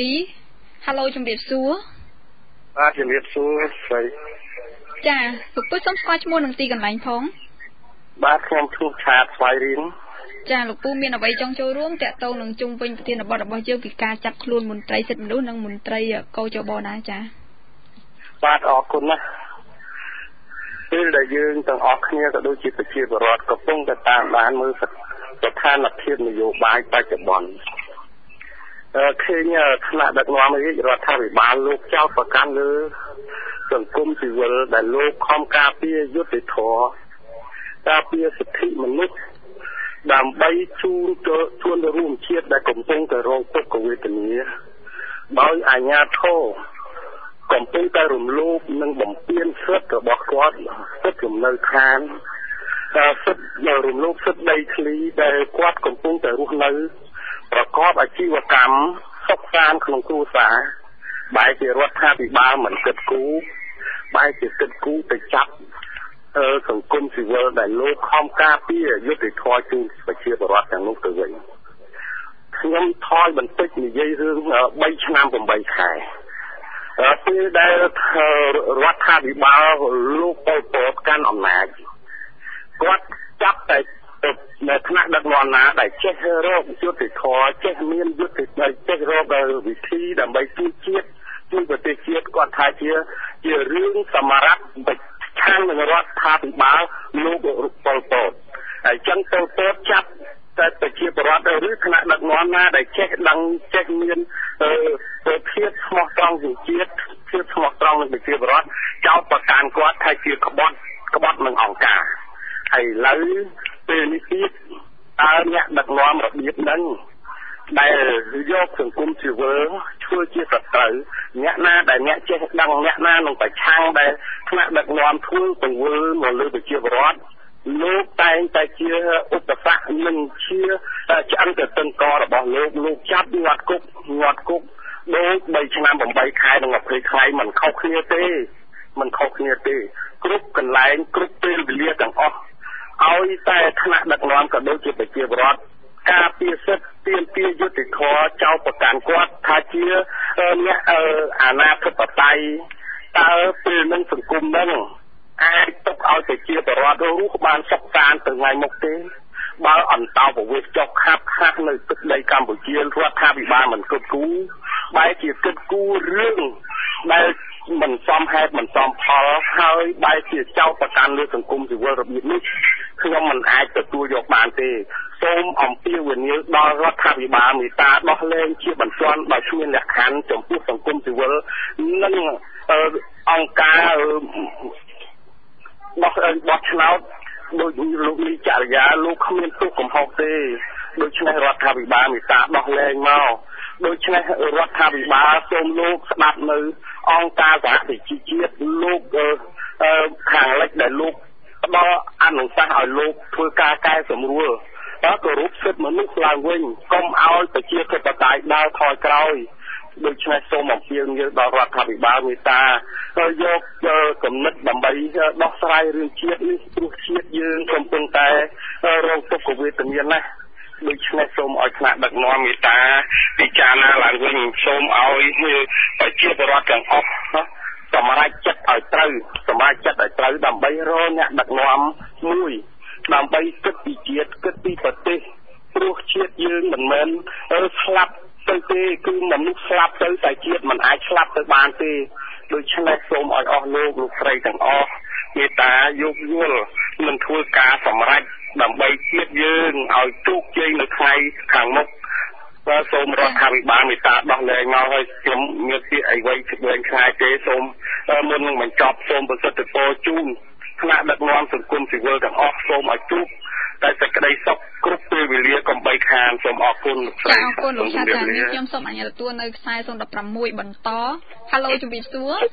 012 Halo ជំរាបសួរបាទជំរាបសួរស្រីចាលោកពុយសូមស្គាល់ឈ្មោះនិងទីកន្លែងផងបាទខ្ញុំឈ្មោះឆាតស្វាយរៀនចាលោកពូមានអ្វីចង់ចូលរួមតាក់ទងនឹងជុំវិញប្រធានបទរបស់យើងពីការចាប់ខ្លួនមន្ត្រីសិទ្ធិមនុស្សនិងមន្ត្រីកោចបដែរចាបាទអរគុណណាស់ពេលដែលយើងទាំងអស់គ្នាក៏ដូចជាប្រជាពលរដ្ឋកំពុងតែតាមដានមើលស្ថានភាពនយោបាយបច្ចុប្បន្នឃើញថ្នាក់ដឹកនាំរាជរដ្ឋាភិបាលលោកចោទប្រកាន់លើសង្គមស៊ីវិលដែលលោកខំការពារយុត្តិធម៌ការពារសិទ្ធិមនុស្សដើម្បីជួនរួមជាតិដែលកំពុងតែរងទុក្ខវេទនាដោយអាជ្ញាធរកំពុងតែរំលោភនិងបំពានសិទ្ធិរបស់គាត់សិទ្ធិលំនៅឋានសិទ្ធិរំលោភសិទ្ធិដីធ្លីដែលគាត់កំពុងតែរស់នៅប្រកបអាជីវកម្មសុខសាន្តក្នុងគ្រួសារបែរជារដ្ឋាភិបាលមិនគិតគូរបែរជាគិតគូរទៅចាប់សង្គមស៊ីវិលដែលលោកខំការពារយុត្តិធម៌ជូនប្រជាពលរដ្ឋទាំងនោះទៅវិញខ្ញុំថយបន្តិចនិយាយរឿង3ឆ្នាំ8ខែពេលដែលរដ្ឋាភិបាលលោកប៉ុលពតកាន់អំណាចគាត់ចាប់តែនៅថ្នាក់ដឹកនាំណាដែលចេះរកយុត្តិធម៌ចេះមានយុត្តិធម៌ចេះរកវិធីដើម្បីជួយជាតិជួយប្រទេសជាតិគាត់ថាជារឿងសម្រាប់ខាងនឹងរដ្ឋាភិបាលលោកប៉ុលពតហើយចឹងប៉ុលពតចាប់តែប្រជាពលរដ្ឋឬថ្នាក់ដឹកនាំណាដែលចេះដឹងចេះមានភាពស្មោះត្រង់ជាជាតិភាពស្មោះត្រង់នឹងប្រជាពលរដ្ឋចោទប្រកាន់គាត់ថាជាក្បត់នឹងអង្គការហើយឥឡូវពេលនេះទៀតតើអ្នកដឹកនាំរបៀបហ្នឹងដែលយកសង្គមស៊ីវិលធ្វើជាសត្រូវអ្នកណាដែលអ្នកចេះដឹងអ្នកណានឹងប្រឆាំងដែលថ្នាក់ដឹកនាំធ្វើទង្វើមកលើប្រជាពលរដ្ឋលោកតែងតែជាឧបសគ្គនឹងជាឆ្អឹងទៅតឹងករបស់លោកចាប់ងាត់គុកដូច3ឆ្នាំ8ខែនិង20ខែមិនខុសគ្នាទេគ្រប់កន្លែងគ្រប់ពេលវេលាទាំងអស់ឲ្យតែថ្នាក់ដឹកនាំក៏ដូចជាប្រជាពលរដ្ឋការពារសិទ្ធិទាមទារយុត្តិធម៌ចោទប្រកាន់គាត់ថាជាអ្នកអាណាធិបតេយ្យតើពេលនឹងសង្គមនឹងអាចទុកឲ្យប្រជាពលរដ្ឋរស់បានសុខសាន្តទៅថ្ងៃមុខទេបើអន្តោប្រវេសន៍ចុះខាត់នៅទឹកដីកម្ពុជារដ្ឋាភិបាលមិនគិតគូរបែរជាគិតគូររឿងដែលមិនសមហេតុមិនសមផលហើយបែរជាចោទប្រកាន់លើសង្គមស៊ីវិលរបៀបនេះខ្ញុំមិនអាចទទួលយកបានទេសូមអំពាវនាវដល់រដ្ឋាភិបាលមេត្តាដោះលែងជាបន្ទាន់ដោយគ្មានលក្ខខណ្ឌចំពោះសង្គមស៊ីវិលនិងអង្គការបោះឆ្នោតដោយលោកលីចរិយាលោកគ្មានទោសកំហុសទេដូច្នេះរដ្ឋាភិបាលមេត្តាដោះលែងមកដូច្នេះរដ្ឋាភិបាលសូមលោកស្ដាប់នៅអង្គការសហប្រជាជាតិលោកខាងលិចដែលលោកផ្ដល់អនុសាសន៍ឲ្យលោកធ្វើការកែសម្រួលដល់គោរពសិទ្ធិមនុស្សឡើងវិញកុំឲ្យប្រជាធិបតេយ្យដើរថយក្រោយដូច្នេះសូមអំពាវនាវដល់រដ្ឋាភិបាលមេត្តាយកគំនិតដើម្បីដោះស្រាយរឿងជាតិនេះព្រោះជាតិយើងកំពុងតែរងទុក្ខវេទនាណាស់ដូច្នេះសូមឲ្យថ្នាក់ដឹកនាំមេត្តាពិចារណាឡើងវិញសូមឲ្យប្រជាពលរដ្ឋទាំងអស់សម្រេចចិត្តឲ្យត្រូវដើម្បីរកអ្នកដឹកនាំមួយដើម្បីគិតពីជាតិគិតពីប្រទេសព្រោះជាតិយើងមិនមែនស្លាប់ទៅទេគឺមនុស្សស្លាប់ទៅតែជាតិមិនអាចស្លាប់ទៅបានទេដូច្នេះសូមឲ្យអស់លោកស្រីទាំងអស់មេត្តាយោគយល់នឹងធ្វើការសម្រេចដើម្បីជាតិយើងឲ្យជោគជ័យនៅថ្ងៃខាងមុខបាទសូមរដ្ឋាភិបាលមេត្តាដោះលែងមកឲ្យខ្ញុំមានពាក្យអីវែងឆ្ងាយទេសូមមុននឹងបញ្ចប់សូមប្រសិទ្ធពរជូនថ្នាក់ដឹកនាំសង្គមស៊ីវិលទាំងអស់សូមឲ្យជួបតែសេចក្តីសុខគ្រប់ពេលវេលាកុំបីខានសូមអរគុណលោកស្រីអរគុណលោកឆាតានេះខ្ញុំសូមអញ្ញាតទទួលនៅខ្សែ016បន្ត Halo ជំរាបសួរ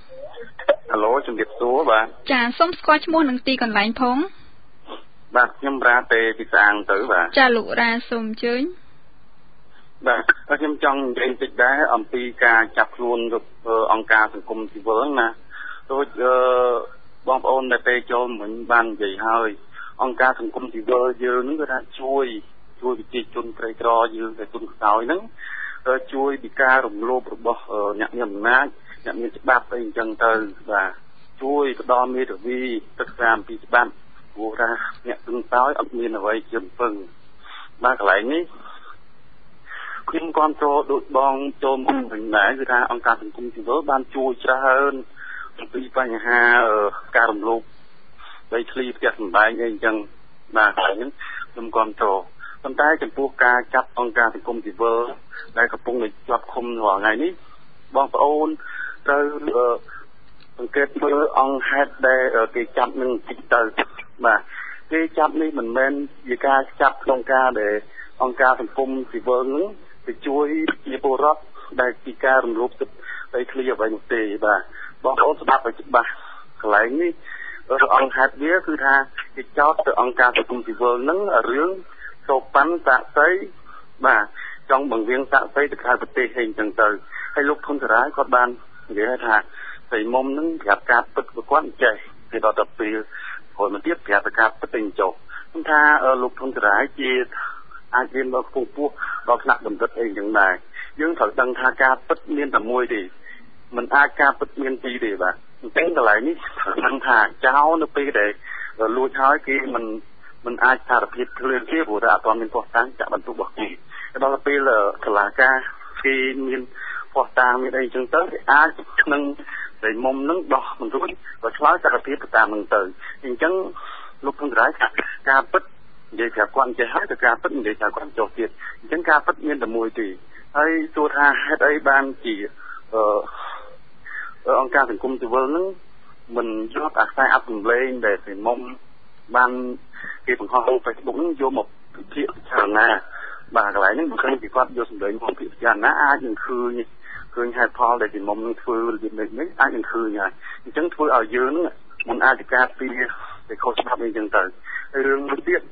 Halo ជំរាបសួរបាទចាសូមស្គាល់ឈ្មោះនិងទីកន្លែងផងបាទខ្ញុំរ៉ាទេពីស្អាងទៅបាទចាលោករ៉ាសូមអញ្ជើញបាទខ្ញុំចង់និយាយបន្តិចដែរអំពីការចាប់ខ្លួនអង្គការសង្គមស៊ីវិលណាដូចបងប្អូនដែលពេលចូលមិញបាននិយាយហើយអង្គការសង្គមស៊ីវិលយើងនឹងគាត់ថាជួយប្រជាជនក្រីក្រយើងដែលទុនខ្សោយហ្នឹងជួយពីការរំលោភរបស់អ្នកមានអំណាចអ្នកមានច្បាប់អីអញ្ចឹងទៅបាទជួយផ្ដល់មេធាវីសិក្សាអំពីច្បាប់ព្រោះថាអ្នកទុនខ្សោយអត់មានអ្វីជាពឹងបាទកន្លែងនេះខ្ញុំគ្រប់គ្រងដូចបងចូលមកវិញដែរគឺថាអង្គការសង្គមស៊ីវិលបានជួយច្រើនអំពីបញ្ហាការរំលោភដីធ្លីផ្ទះសម្បែងអីអញ្ចឹងបាទកន្លែងហ្នឹងខ្ញុំគ្រប់គ្រងប៉ុន្តែចំពោះការចាប់អង្គការសង្គមស៊ីវិលដែលកំពុងជាប់ឃុំរាល់ថ្ងៃនេះបងប្អូនត្រូវសង្កេតមើលអង្គហេតុដែលគេចាប់នឹងតិចទៅបាទគេចាប់នេះមិនមែនជាការចាប់ក្នុងការដែលអង្គការសង្គមស៊ីវិលនឹងទៅជួយជាពលរដ្ឋដែលពីការរំលោភសិទ្ធិដីធ្លីអ្វីនោះទេបាទបងប្អូនស្ដាប់ឲ្យច្បាស់កន្លែងនេះអង្គហេតុវាគឺថាគេចោទទៅអង្គការសង្គមស៊ីវិលនឹងរឿងសោប៉ាន់សាក់សីបាទចង់បង្រៀនសាក់សីទៅក្រៅប្រទេសអីចឹងទៅហើយលោកធុនសារាយគាត់បាននិយាយថាស្រីមុំនឹងប្រាប់ការពិតរបស់គាត់ចេះគេដល់ទៅពេលព្រោះមកទៀតប្រាប់ទៅការពិតទៅចុះខ្ញុំថាលោកធុនសារាយជាអាចរៀនដល់ខ្ពស់ដល់ថ្នាក់បណ្ឌិតអីចឹងដែរយើងត្រូវដឹងថាការពិតមានតែមួយទេមិនអាចការពិតមានពីរទេបាទអញ្ចឹងកន្លែងនេះត្រូវដឹងថាចោលនៅពេលដែលលួចហើយគេមិនអាចសារភាពឃ្លានទេព្រោះថាអត់ទាន់មានភស្តុតាងចាក់បន្ទុករបស់គេដល់ពេលសាលាការគេមានភស្តុតាងមានអីចឹងទៅគេអាចនឹងតែមុំនឹងដោះមិនរួចក៏ឆ្លើយសារភាពទៅតាមនឹងទៅអញ្ចឹងលោកធុនរាយថាការពិតនិយាយថាគាត់ចេះហើយតែការពិតនិយាយថាគាត់ចុះទៀតអញ្ចឹងការពិតមានតែមួយទេហើយសួរថាហេតុអីបានជាអង្គការសង្គមស៊ីវិលនឹងមិនយកអាខ្សែអត្តសម្លេងដែលពីមុំបានគេបង្ហោះលើ Facebook នឹងយកមកពិភាក្សាពិចារណាបាទកន្លែងហ្នឹងមិនឃើញពីគាត់យកសម្លេងមកពិចារណាអាចនឹងឃើញហេតុផលដែលពីមុំនឹងធ្វើរបៀបនេះអាចនឹងឃើញហើយអញ្ចឹងធ្វើឲ្យយើងនឹងមិនអាចការពារ để khâu chấp mình dừng tới rương mới biết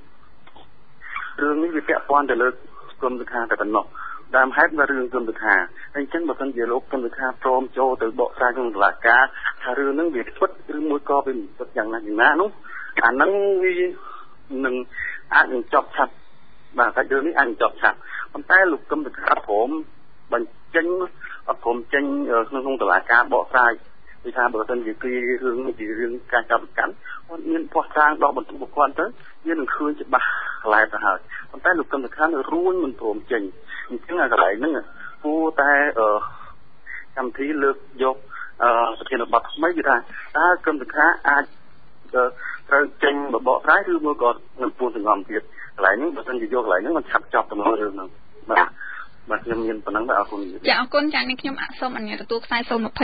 rươngนี้វាពាក់ព័ន្ធទៅលើគុំវិខាតែប៉ុណ្ណោះដើមហេតុว่าរឿងគុំវិខាអញ្ចឹងបើមិនជាលោកគុំវិខាព្រមចូលទៅបកស្រាយក្នុងតុលាការថារឿងហ្នឹងវាពិតឬមួយក៏វាមិនពិតយ៉ាងណានោះអាហ្នឹងវានឹងអាចនឹងចប់ឆាប់បាទតែរឿងនេះអាចនឹងចប់ឆាប់ប៉ុន្តែលោកគុំវិខាព្រមបញ្ចេញក្នុងតុលាការបកស្រាយពីថាបើមិនជារឿងនេះជារឿងការចាប់ប្រកាន់គាត់មានផ្ោះតាងដល់បន្ទុកបុគ្គលទៅវានឹងឃើញច្បាស់កន្លែងទៅហើយប៉ុន្តែលោកកឹមសុខារួញមិនព្រមចេញអញ្ចឹងអាកន្លែងហ្នឹងគួរតែកម្មវិធីលើកយកប្រធានបទថ្មីគឺថាតើកឹមសុខាអាចត្រូវចេញបបកស្រាយឬមួយក៏នឹងពួនសង្ងំទៀតកន្លែងហ្នឹងបើមិនជាយកកន្លែងហ្នឹងมันឆាប់ចប់ទៅនឹងរឿងហ្នឹងបាទខ្ញុំមានប៉ុណ្ណឹងបាទអរគុណចាអរគុណចានេះខ្ញុំសូមអនុញ្ញាតទទួលខ្សែ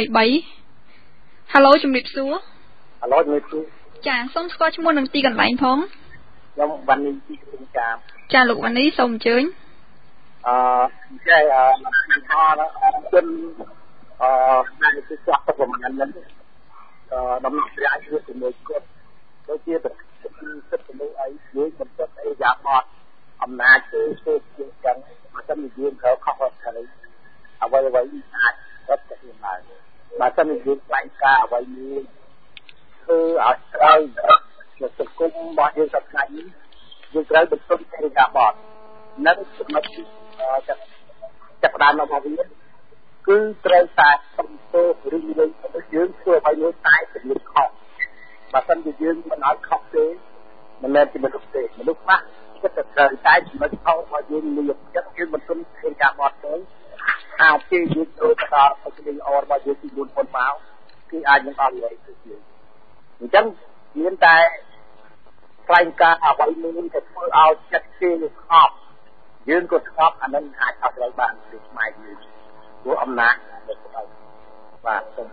023 Halo ជំរាបសួរ Halo ជំរាបសួរចាសូមស្គាល់ឈ្មោះនិងទីកន្លែងផងខ្ញុំវ៉ានីពីក្រុងចាមចាលោកវ៉ានីសូមអញ្ជើញចាជនដែលគឺស្គាល់ទៅប្រហែលហ្នឹងដំណើរការជាមួយគាត់ដូចជាសិទ្ធិមនុស្សអីមួយបន្តិចអីយ៉ាបត់អំណាចទៅជាចឹងបើមិនយើងត្រូវខុសហើយអ្វីៗអាចរត់ទៅបានបើមិនយើងខ្លាញ់ការអ្វីមួយគឺឲ្យត្រូវនៅសង្គមរបស់យើងសប្តាហ៍នេះយើងត្រូវបន្ទប់សេរីការបត់និងចំណុចចាប់ដើមរបស់វាគឺត្រូវតែសំទោសឬយើងធ្វើអ្វីមួយតែជាខុសបើមិនជាយើងមិនឲ្យខុសទេមិនមែនជាមនុស្សទេមនុស្សខ្លះគិតតែត្រូវតែចំណុចខុសរបស់យើងមានចិត្តយើងបន្ទប់សេរីការបត់ទៅអាចជាយើងត្រូវទៅដល់អត្ថន័យល្អរបស់យើងទី4ប៉ុនមកគឺអាចនឹងអត់លេខទៅជាអញ្ចឹងមានតែខ្លែងការអ្វីមួយទៅធ្វើឲ្យចិត្តគេស្ងប់យើងក៏ស្ងប់អានឹងអាចអត់ត្រូវបានពីស្មាយយើងព្រោះអំណាចរបស់បាទសូម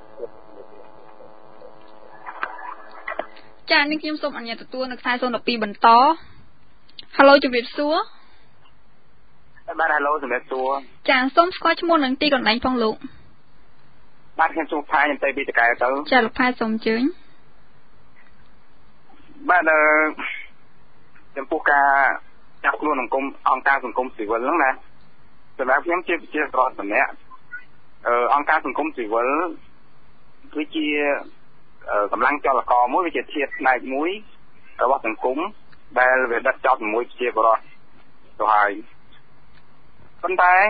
ចានេះខ្ញុំសូមអនុញ្ញាតទទួលនៅខ្សែ012បន្ត Halo ជំរាបសួរបាទ Halo ជំរាបសួរចាសូមស្គាល់ឈ្មោះនិងទីកន្លែងផងលោកបាទខ្ញុំជួបផាយខ្ញុំទៅពីតកែទៅចាលោកផាយសូមអញ្ជើញបាទចំពោះការចាប់ខ្លួនអង្គការសង្គមស៊ីវិលហ្នឹងណាសម្រាប់ខ្ញុំជារដ្ឋម្នាក់អង្គការសង្គមស៊ីវិលគឺជាកម្លាំងចលករមួយវាជាធាតុផ្នែកមួយរបស់សង្គមដែលវាដិតចប់ជាមួយជាបរិបទទៅហើយប៉ុន្តែ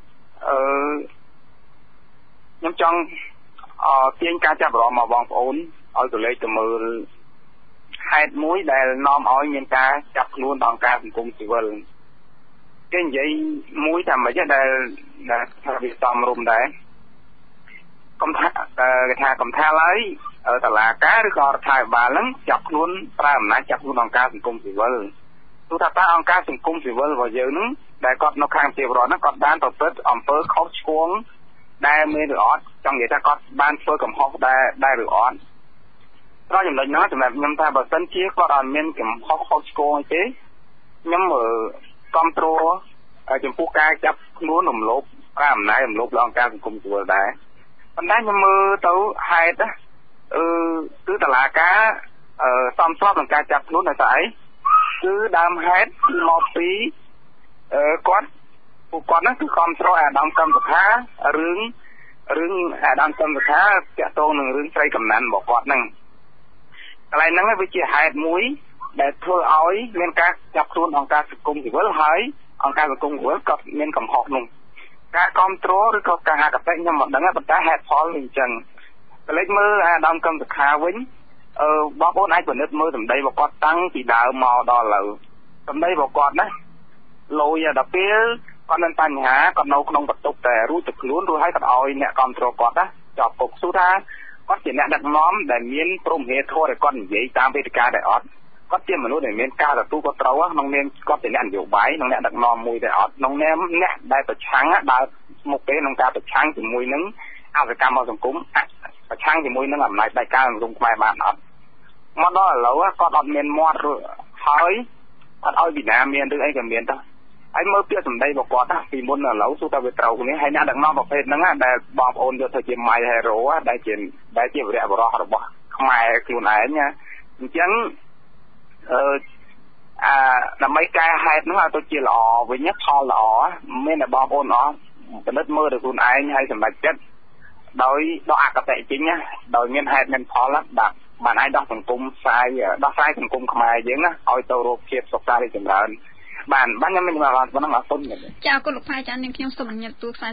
ខ្ញុំចង់ទាញការចាប់អារម្មណ៍មកបងប្អូនឲ្យទៅលេខទៅមើលហេតុមួយដែលនាំឲ្យមានការចាប់ខ្លួនអង្គការសង្គមស៊ីវិលគេនិយាយមួយថាមិនដែលថាវាសមរម្យដែរកុំថាឡើយតឡាការឬក៏រដ្ឋាភិបាលហ្នឹងចាប់ខ្លួនប្រើអំណាចចាប់ខ្លួនអង្គការសង្គមស៊ីវិលទោះថាតើអង្គការសង្គមស៊ីវិលរបស់យើងហ្នឹងដែលគាត់នៅខាងប្រជាពលរដ្ឋហ្នឹងគាត់បានប្រព្រឹត្តអំពើខុសឆ្គងដែលមានឬអត់ចង់និយាយថាគាត់បានធ្វើកំហុសដែលឬអត់ត្រង់ចំណុចហ្នឹងសម្រាប់ខ្ញុំថាបើសិនជាគាត់អត់មានកំហុសខុសឆ្គងអីទេខ្ញុំគ្រប់គ្រងចំពោះការចាប់ខ្លួនរំលោភប្រើអំណាចរំលោភដល់អង្គការសង្គមស៊ីវិលដែរប៉ុន្តែខ្ញុំមើលទៅហេតុគឺតឡាការសំស្របនឹងការចាប់ខ្លួនដោយសារអីគឺដើមហេតុមកពីគាត់ពួកគាត់ហ្នឹងគឺគ្រប់គ្រងអាដាមកម្មសខារឿងអាដាមកម្មសខាតាក់ទងនឹងរឿងស្រីកំណាន់របស់គាត់ហ្នឹងកន្លែងហ្នឹងវាជាហេតុមួយដែលធ្វើឲ្យមានការចាប់ខ្លួនអង្គការសង្គមស៊ីវិលហើយអង្គការសង្គមស៊ីវិលក៏មានកំហុសនោះការគ្រប់គ្រងឬក៏ការហាក់កតិខ្ញុំមិនដឹងទេប៉ុន្តែហេតុផលវាអញ្ចឹងកលេចមើលអាដាមកម្មសខាវិញបងប្អូនអាចពិនិត្យមើលសម្ដីរបស់គាត់តាំងពីដើមមកដល់ឥឡូវសម្ដីរបស់គាត់ណាលយដល់ពេលគាត់មានបញ្ហាគាត់នៅក្នុងបន្ទប់តែរួចទៅខ្លួនរួចហើយគាត់ឲ្យអ្នកគ្រប់គ្រងគាត់ណាជាប់គុកសួរថាគាត់ជាអ្នកដឹកនាំដែលមានព្រមហេតុធម៌ដែលគាត់និយាយតាមវេទិកាដែលអត់គាត់ជាមនុស្សដែលមានការទទួលខុសត្រូវក្នុងនាមគាត់ជាអ្នកនយោបាយនិងអ្នកដឹកនាំមួយដែលអត់ក្នុងនាមអ្នកដែលប្រឆាំងដើរមុខទេក្នុងការប្រឆាំងជាមួយនឹងអសកម្មសង្គមប្រឆាំងជាមួយនឹងអំណាចដៃកាសសង្គមខ្មែរបានអត់មកដល់ឥឡូវគាត់អត់មានមាត់ហើយអត់ឲ្យវិណាមានឬអីក៏មានទៅហើយមើលពាក្យសម្ដីរបស់គាត់ពីមុនដល់ឥឡូវទោះតែវាត្រូវគ្នាហើយអ្នកដឹកនាំប្រភេទហ្នឹងដែលបងប្អូនយកទៅជា My Hero ដែលជាវីរៈបុរសរបស់ខ្មែរខ្លួនឯងអញ្ចឹងដើម្បីកែហេតុនោះឲ្យទៅជាល្អវិញផលល្អមានតែបងប្អូនអស់ពិនិត្យមើលទៅខ្លួនឯងហើយសម្រេចចិត្តដោយដកអកតេជិញដោយមានហេតុមានផលបាទបានឲ្យដោះសង្គមផ្សាយដោះស្រាយសង្គមខ្មែរយើងណាឲ្យទៅរកភាពសុខសាន្តរីកចម្រើនបានខ្ញុំមានបានប៉ុណ្ណឹងអរគុណចាអរគុណលោកផាយចានាងខ្ញុំសូមអនុញ្ញាតទូរខ្សែ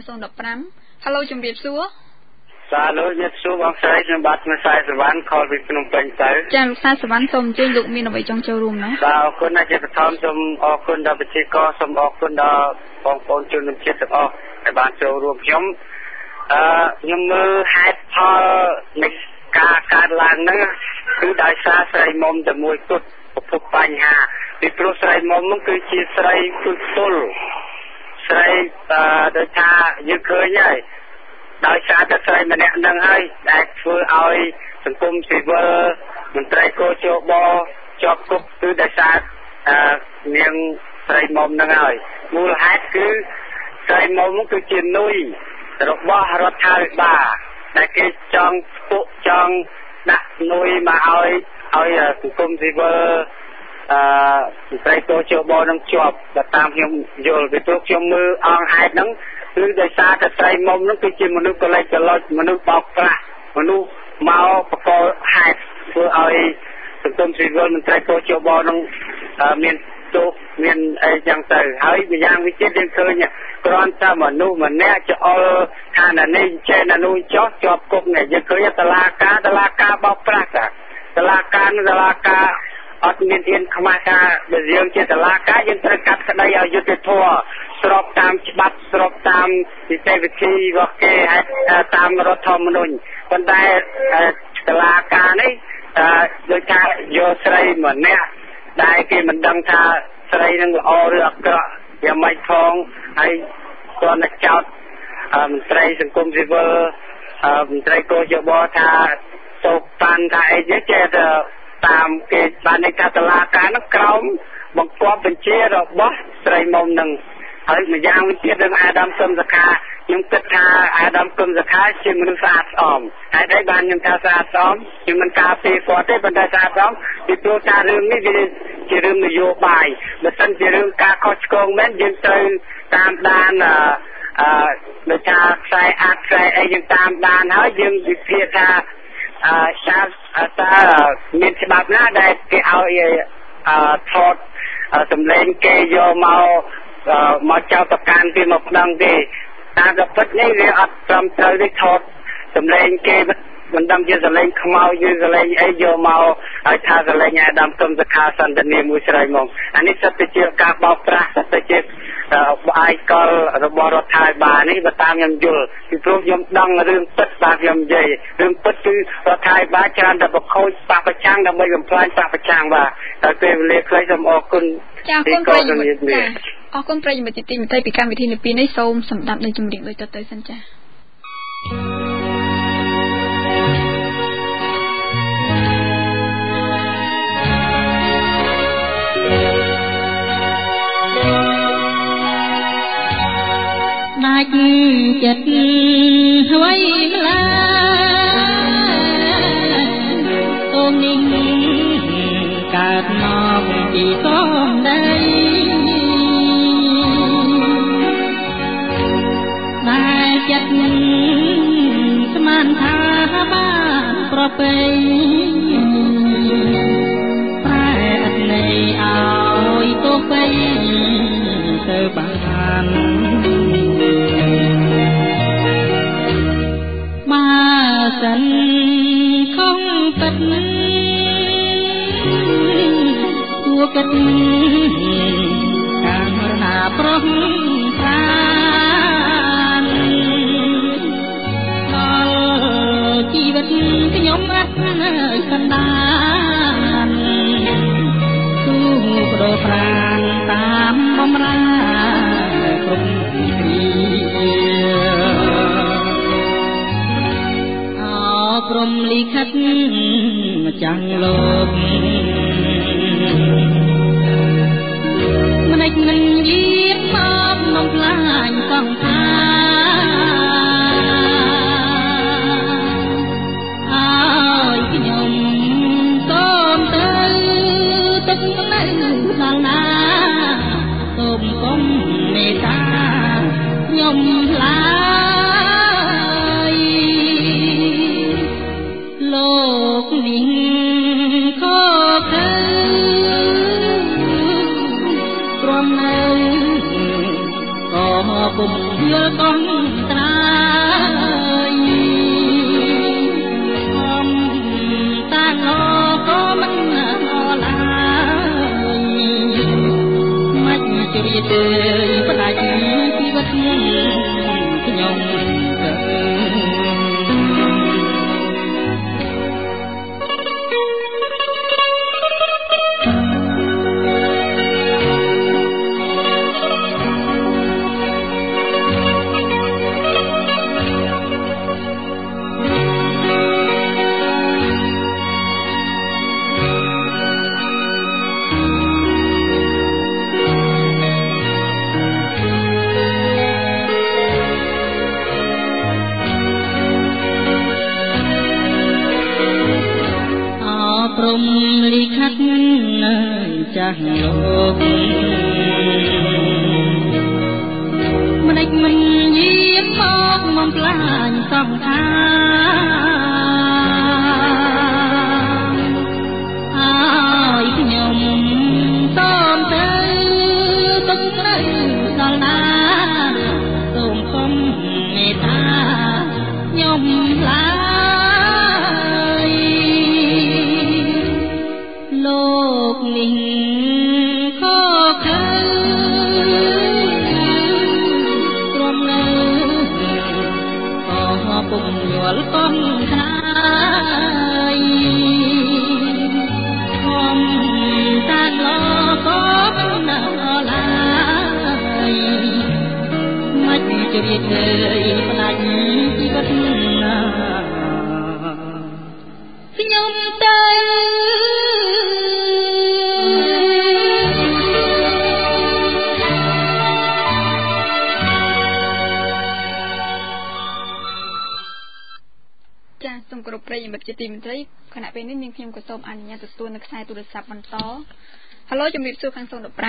015 Halo ជំរាបសួរសាឡូជំរាបសួរបងស្រីខ្ញុំបាទខ្ញុំខ្សែសវណ្ណខលពីភ្នំពេញទៅចាលោកខ្សែសវណ្ណសូមអញ្ជើញលោកមានអ្វីចង់ចូលរួមណាបាទអរគុណណាស់ជាបឋមសូមអរគុណដល់ប្រជាកសូមអរគុណដល់បងប្អូនជនជាតិទាំងអស់ដែលបានចូលរួមខ្ញុំមើលហេតុផលនៃការកើតឡើងហ្នឹងគឺដោយសារស្រីមុំតែមួយគត់ប្រភពបញ្ហាពីព្រោះស្រីមុំហ្នឹងគឺជាស្រីគូទល់ស្រីដូចថាយើងឃើញហើយដោយសារតែស្រីម្នាក់ហ្នឹងហើយដែលធ្វើឲ្យសង្គមស៊ីវិលមន្ត្រីកោជបជាប់គុកគឺដោយសារនាងស្រីមុំហ្នឹងហើយមូលហេតុគឺស្រីមុំហ្នឹងគឺជានុយរបស់រដ្ឋាភិបាលដែលគេចង់ដាក់នុយមកឲ្យសង្គមស៊ីវិលមន្ត្រីកោជបនឹងជាប់តាមខ្ញុំយល់ពីព្រោះខ្ញុំមើលអង្គហេតុហ្នឹងគឺដោយសារតែស្រីមុំហ្នឹងគឺជាមនុស្សកលិចកលុចមនុស្សបោកប្រាស់មនុស្សមកបកលហេតុធ្វើឲ្យសង្គមស៊ីវិលមន្ត្រីកោជបនឹងមានទុកមានអីចឹងទៅហើយម្យ៉ាងវិញទៀតយើងឃើញគ្រាន់តែមនុស្សម្នាក់ច្អល់ថានេះចេះនោះចោះជាប់គុកនេះយើងឃើញតឡាការបោកប្រាស់តឡាការអត់មានអៀនខ្មាស់ថាបើយើងជាតឡាការយើងត្រូវកាត់ក្តីឲ្យយុត្តិធម៌ស្របតាមច្បាប់ស្របតាមនីតិវិធីរបស់គេតាមរដ្ឋធម្មនុញ្ញប៉ុន្តែតឡាការនេះដូចថាយកស្រីម្នាក់ដែលគេមិនដឹងថាស្រីនឹងល្អឬអាក្រក់យ៉ាងម៉េចផងហើយគាត់ទៅចោទមន្ត្រីសង្គមស៊ីវិលមន្ត្រីកោជបថាតោកតាន់ថាអីចេះទៅតាមគេបាននៃកាតឡាការនោះក្រោមបង្គាប់បញ្ជារបស់ស្រីមុំនឹងហើយម្យ៉ាងវិញទៀតរឿងអាដាមសុំសខាខ្ញុំគិតថាអាដាមគុំសខាជាមនុស្សស្អាតស្អំហើយតែបានខ្ញុំថាស្អាតស្អំខ្ញុំមិនការពារគាត់ទេប៉ុន្តែស្អាតស្អំពីព្រោះថារឿងនេះវាជារឿងនយោបាយបើមិនជារឿងការខុសឆ្គងមែនយើងត្រូវតាមដានដូចថាខ្សែអាត់ខ្សែអីយើងតាមដានហើយយើងវិភាគថាតើមានច្បាប់ណាដែលគេឲ្យថតសម្លេងគេយកមកចោទប្រកាន់គេមកប្តឹងទេតាមពិតនេះវាអត់ត្រឹមត្រូវទេថតសម្លេងគេមិនដឹងជាសម្លេងខ្មោចឬសម្លេងអីយកមកឲ្យថាសម្លេងអាដាមគុំសខាសន្តានាមួយស្រីមកអានេះសិតតែជាការបោកប្រាស់សិតតែជាបាយកលរបស់រដ្ឋាភិបាលនេះបើតាមខ្ញុំយល់ពីព្រោះខ្ញុំដឹងរឿងពិតបាទខ្ញុំនិយាយរឿងពិតគឺរដ្ឋាភិបាលច្រើនតែបង្ខូចបពប្រឆាំងដើម្បីបំផ្លាញបពប្រឆាំងបាទតែពេលវេលាខ្លីសូមអរគុណចាអរគុណប្រិយមិត្តអរគុណប្រិយមិត្តទីមិត្តពីកម្មវិធីនេះពីនេះសូមសម្ដាប់នៅជំរាបដូចតទៅសិនចាដាច់ចិត្តអ្វីម្ល៉េះទុំនេះកើតមកពីសំដីដែលចិត្តស្មានថាបានប្រពៃប្រែអត់នៃឲ្យទោះបីទៅបានបើសិនខំពិតគួរគិតកាមណាប្រុសប្រានដល់ជីវិតខ្ញុំអត់កណ្ដាលទូប្រដប្រាំងតាមបំរាគ្រប់វិធីព្រមលិខិតម្ចាំងលោកមិនមិនលៀបមកបំផ្លាញសង្សារហើយខ្ញុំសូមទៅទឹកនៅដល់ណាមគុំមេត្តាខ្ញុំឡាយលោកនេះខកខើព្រមនៅក៏ពុំយល់កងត្រាយអំតាងក៏មិនអឡាយមិនជ្រាបទេផ្ដាច់ជីវិតខ្ញុំព្រមលិខិតចាស់លោកម្ដេចមិនយាមមកបំផ្លាញសង្ខារហើយខ្ញុំសូមទៅទុកនៅដល់ណាសូមគុំមេត្តាខ្ញុំឡាលោកនេះខកខើព្រមនៅក៏ពុំយល់កងត្រាយខ្ញុំតាំងលោកក៏មិនឡាយមិនជ្រាបទេផ្ដាច់ជីវិតណាខ្ញុំទៅសូមគោរពប្រិយមិត្តជាទីមេត្រីខណៈពេលនេះនាងខ្ញុំក៏សូមអនុញ្ញាតទទួលនៅខ្សែទូរស័ព្ទបន្ត Halo ជំរាបសួរខាង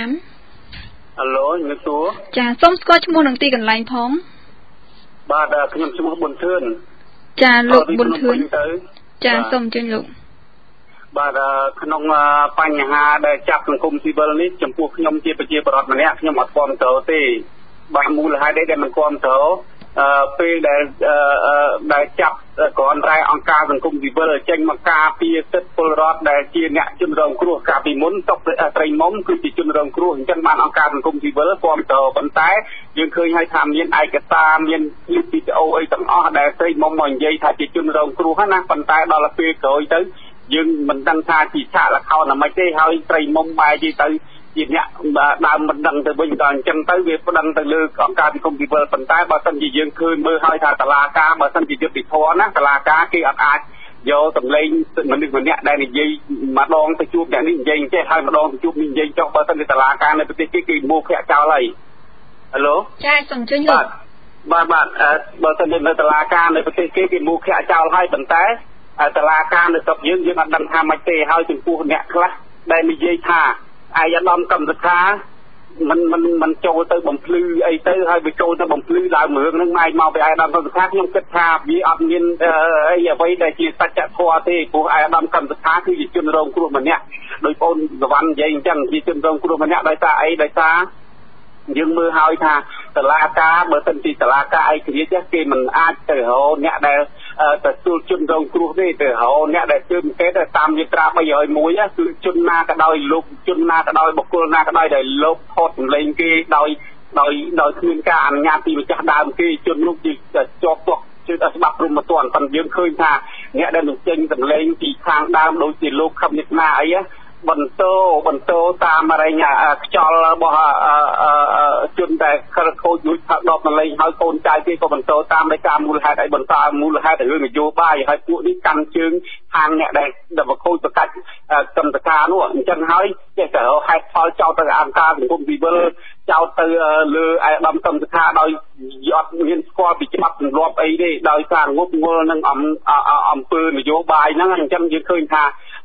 015 Halo ជំរាបសួរចាសូមស្គាល់ឈ្មោះនិងទីកន្លែងផងបាទខ្ញុំឈ្មោះប៊ុនធឿនចាលោកប៊ុនធឿនចាសូមអញ្ជើញលោកបាទក្នុងបញ្ហាដែលចាប់សង្គមស៊ីវិលនេះចំពោះខ្ញុំជាប្រជាពលរដ្ឋម្នាក់ខ្ញុំអត់គាំទ្រទេបាទមូលហេតុអីដែលមិនគាំទ្រពេលដែលចាប់គ្រាន់តែអង្គការសង្គមស៊ីវិលចេញមកការពារសិទ្ធិពលរដ្ឋដែលជាអ្នកជនរងគ្រោះកាលពីមុនតុកត្រីមុំគឺជាជនរងគ្រោះអញ្ចឹងបានអង្គការសង្គមស៊ីវិលគាំទ្រប៉ុន្តែយើងឃើញហើយថាមានឯកសារមានវីដេអូអីទាំងអស់ដែលត្រីមុំមកនិយាយថាជាជនរងគ្រោះណាប៉ុន្តែដល់ពេលក្រោយទៅយើងមិនដឹងថាជាឆាកល្ខោនណាមិនទេហើយត្រីមុំបែរទៅជាអ្នកដើមមិនដឹងទៅវិញក៏អញ្ចឹងទៅវាប្តឹងទៅលើអង្គការសង្គមស៊ីវិលប៉ុន្តែបើសិនជាយើងឃើញមើលហើយថាតុលាការបើសិនជាយុត្តិធម៌ណាតុលាការគេអត់អាចយកសម្លេងមនុស្សម្នាក់ដែលនិយាយម្ដងទៅជួបអ្នកនេះនិយាយចេះហើយម្ដងទៅជួបនេះនិយាយចុះបើសិនជាតុលាការនៅប្រទេសគេមូលភ័ក្រចោលហើយហេឡូចាសូមអញ្ជើញលោកបាទបើសិនជានៅតុលាការនៅប្រទេសគេមូលភ័ក្រចោលហើយប៉ុន្តែតុលាការនៅស្រុកយើងអត់ដឹងថាម៉េចទេហើយចំពោះអ្នកខ្លះដែលនិយាយថាអាយដាមកម្មសខាមិនចូលទៅបំភ្លឺអីទៅហើយវាចូលទៅបំភ្លឺដើមរឿងហ្នឹងឯងមកពីអាយដាមកម្មសខាខ្ញុំគិតថាវាអត់មានអីអ្វីដែលជាសច្ចធម៌ទេព្រោះអាយដាមកម្មសខាគឺជាជនរងគ្រោះម្នាក់ដោយបងសវណ្ណនិយាយអញ្ចឹងជាជនរងគ្រោះម្នាក់ដោយសារអីដោយសារយើងមើលហើយថាតុលាការបើសិនជាតុលាការឯករាជ្យគេមិនអាចទៅរកអ្នកដែលទទួលជនរងគ្រោះទេទៅរកអ្នកដែលជឿមកទេតាមមាត្រា301គឺជនណាក៏ដោយលោកជនណាក៏ដោយបុគ្គលណាក៏ដោយដែលលោកថតសម្លេងគេដោយគ្មានការអនុញ្ញាតពីម្ចាស់ដើមគេជននោះជាជាប់ទោសជឿថាច្បាប់ព្រហ្មទណ្ឌប៉ុន្តែយើងឃើញថាអ្នកដែលនឹងចេញសម្លេងពីខាងដើមដូចជាលោកខឹមនិតណាអីបន្តតាមរែងខ្យល់របស់ជនតែខលខូចដូចថាដបម្លេងហើយកូនចៅគេក៏បន្តតាមដោយការមូលហេតុអីបន្តមូលហេតុរឿងនយោបាយហើយពួកនេះកាន់ជើងខាងអ្នកដែលបខូចប្រកាច់កម្មសខានោះអញ្ចឹងហើយចេះតែហេតុផលចោទទៅអង្គការសង្គមស៊ីវិលចោទទៅលើអាយដាមកម្មសខាដោយអត់មានស្គាល់ពីច្បាប់ទម្លាប់អីទេដោយសារងប់ងល់នឹងអំពើនយោបាយហ្នឹងអញ្ចឹងយើងឃើញថា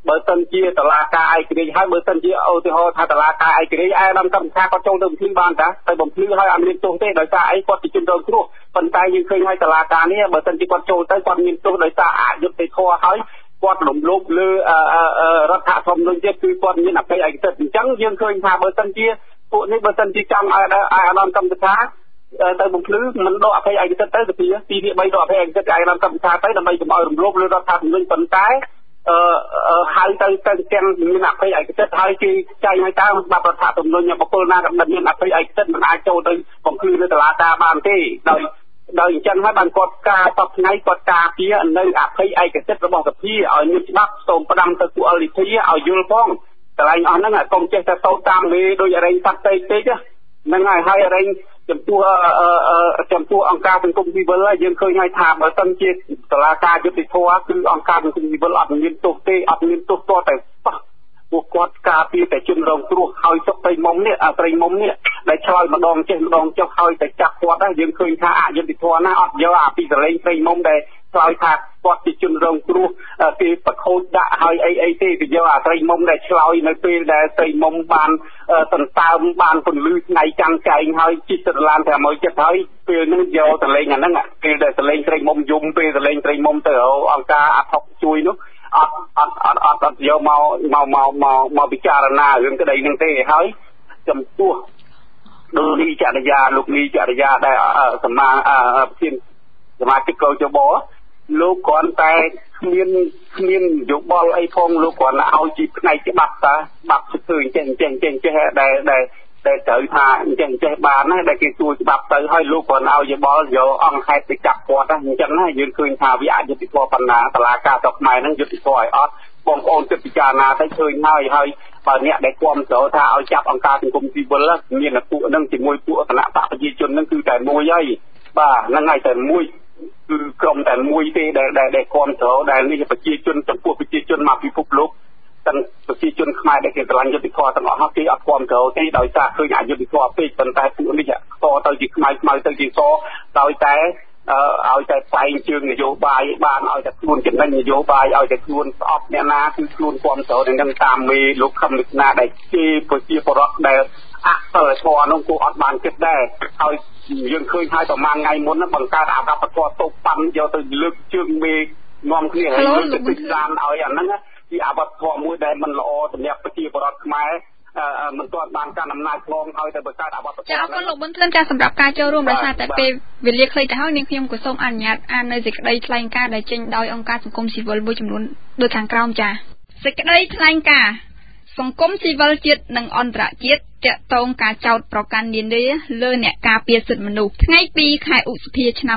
បើសិនជាតឡាការឯករាជ្យហើយបើសិនជាឧទាហរណ៍ថាតឡាការឯករាជ្យអាដាមកម្មថាគាត់ចូលទៅបំភ្លឺបានតាទៅបំភ្លឺហើយអត់មានទោសទេដោយសារអីគាត់ជាជនរងគ្រោះប៉ុន្តែយើងឃើញហើយតឡាការនេះបើសិនជាគាត់ចូលទៅគាត់មានទោសដោយសារអយុត្តិធម៌ហើយគាត់រំលោភលើរដ្ឋធម្មនុញ្ញទៀតគឺគាត់មានអភ័យឯកសិទ្ធិអញ្ចឹងយើងឃើញថាបើសិនជាពួកនេះបើសិនជាចង់ឲ្យអាដាមកម្មថាទៅបំភ្លឺមិនដកអភ័យឯកសិទ្ធិទៅទី3ដកអភ័យឯកសិទ្ធិអាដាមកម្មថាទៅដើម្បីកុំឲ្យរំលោភលើរដ្ឋធម្មនុញ្ញប៉ុន្តែហើយទៅទាំងមានអភ័យឯកសិទ្ធិហើយគេចែងឲ្យតាមច្បាប់រដ្ឋធម្មនុញ្ញបុគ្គលណាក៏មានអភ័យឯកសិទ្ធិមិនអាចចូលទៅបំភ្លឺលើតុលាការបានទេដោយអញ្ចឹងហើយបានគាត់ការតបថ្ងៃគាត់ការពារនៅអភ័យឯកសិទ្ធិរបស់សភាឲ្យមានច្បាប់សូមផ្ដាំទៅពួកអលីធីឲ្យយល់ផងកន្លែងអស់ហ្នឹងកុំចេះតែទៅតាមមេដោយអរិញស័ក្តិពេកហ្នឹងហើយអរិញចំពោះអង្គការសង្គមស៊ីវិលយើងឃើញហើយថាបើសិនជាតុលាការយុត្តិធម៌គឺអង្គការសង្គមស៊ីវិលអត់មានទោសទេអត់មានទោសទាល់តែពួកគាត់ការពារតែជនរងគ្រោះហើយសុខស្រីមុំនេះស្រីមុំនេះដែលឆ្លើយម្ដងចេះម្ដងចុះហើយតែចាប់គាត់យើងឃើញថាអយុត្តិធម៌ណាអត់យកអាពីសលេងស្រីមុំដែលឆ្លើយថាគាត់ជាជនរងគ្រោះគេប្រខូចដាក់ហើយអីទេទៅយកអាស្រីមុំដែលឆ្លើយនៅពេលដែលស្រីមុំបានសន្សើមបានពន្លឺថ្ងៃចាំងចែងហើយជិះសិតឡានតែមួយចិត្តហើយពេលហ្នឹងយកសលេងអាហ្នឹងពេលដែលសលេងស្រីមុំយំពេលសលេងស្រីមុំទៅអង្គការអាថុកជួយនោះអត់យកមកពិចារណារឿងក្តីហ្នឹងទេហើយចំពោះលោកនីចរិយាដែលសមាជិកកោជបលោកគ្រាន់តែគ្មានយោបល់អីផងលោកគ្រាន់តែឲ្យជាផ្នែកច្បាប់តាច្បាប់ធ្វើអញ្ចឹងដែលត្រូវថាអញ្ចឹងបានណាដែលគេទួច្បាប់ទៅហើយលោកគ្រាន់ឲ្យយោបល់យកអង្គហេតុទៅចាប់គាត់អញ្ចឹងណាយើងឃើញថាវាអយុត្តិធម៌ប៉ុណ្ណាតឡាការស្រុកខ្មែរហ្នឹងយុត្តិធម៌ឲ្យអត់បងប្អូនគិតពិចារណាទៅឃើញហើយបើអ្នកដែលគាំទ្រថាឲ្យចាប់អង្គការសង្គមស៊ីវិលមានពួកហ្នឹងជាមួយពួកគណៈបកប្រជាជនហ្នឹងគឺតែមួយហើយបាទហ្នឹងហើយតែមួយគឺក្រុមតែមួយទេដែលគាំទ្រដែលនេះប្រជាជនចំពោះប្រជាជនមកពិភពលោកទាំងប្រជាជនខ្មែរដែលគេស្រឡាញ់យុត្តិធម៌ទាំងអស់គេអត់គាំទ្រទេដោយសារឃើញអយុត្តិធម៌ពេកប៉ុន្តែពួកនេះតទៅជាខ្មៅទៅជាសដោយតែឲ្យតែផ្សែងជើងនយោបាយបានឲ្យតែខ្លួនចំណេញនយោបាយឲ្យតែខ្លួនស្អប់អ្នកណាគឺខ្លួនគាំទ្រនឹងតាមមេលោកខំនិកណាដែលជាប្រជាពលរដ្ឋដែលអសិលធម៌នោះគួរអត់បានគិតដែរហើយយើងឃើញហើយប្រហែលថ្ងៃមុនហ្នឹងបង្កើតអាកប្បធម៌តូបប៉ាន់យកទៅលើកជើងមេនាំគ្នាឲ្យលើកទៅពិសានឲ្យអាហ្នឹងជាអាវត្តធម៌មួយដែលមិនល្អសម្រាប់ប្រជាពលរដ្ឋខ្មែរមិនទាន់បានកាន់អំណាចផងឲ្យតែបង្កើតអាវត្តធម៌ចា៎អរគុណលោកប៊ុនធឿនចាសម្រាប់ការចូលរួមដោយសារតែពេលវេលាខ្លីទៅហើយនាងខ្ញុំក៏សូមអនុញ្ញាតអាននៅសេចក្តីថ្លែងការណ៍ដែលចេញដោយអង្គការសង្គមស៊ីវិលមួយចំនួនដូចខាងក្រោមចាសេចក្តីថ្លែងការណ៍សង្គមស៊ីវិលជាតិនិងអន្តរជាតិទាក់ទងការចោទប្រកាន់នានាលើអ្នកការពារសិទ្ធិមនុស្សថ្ងៃ2ខែឧសភាឆ្នាំ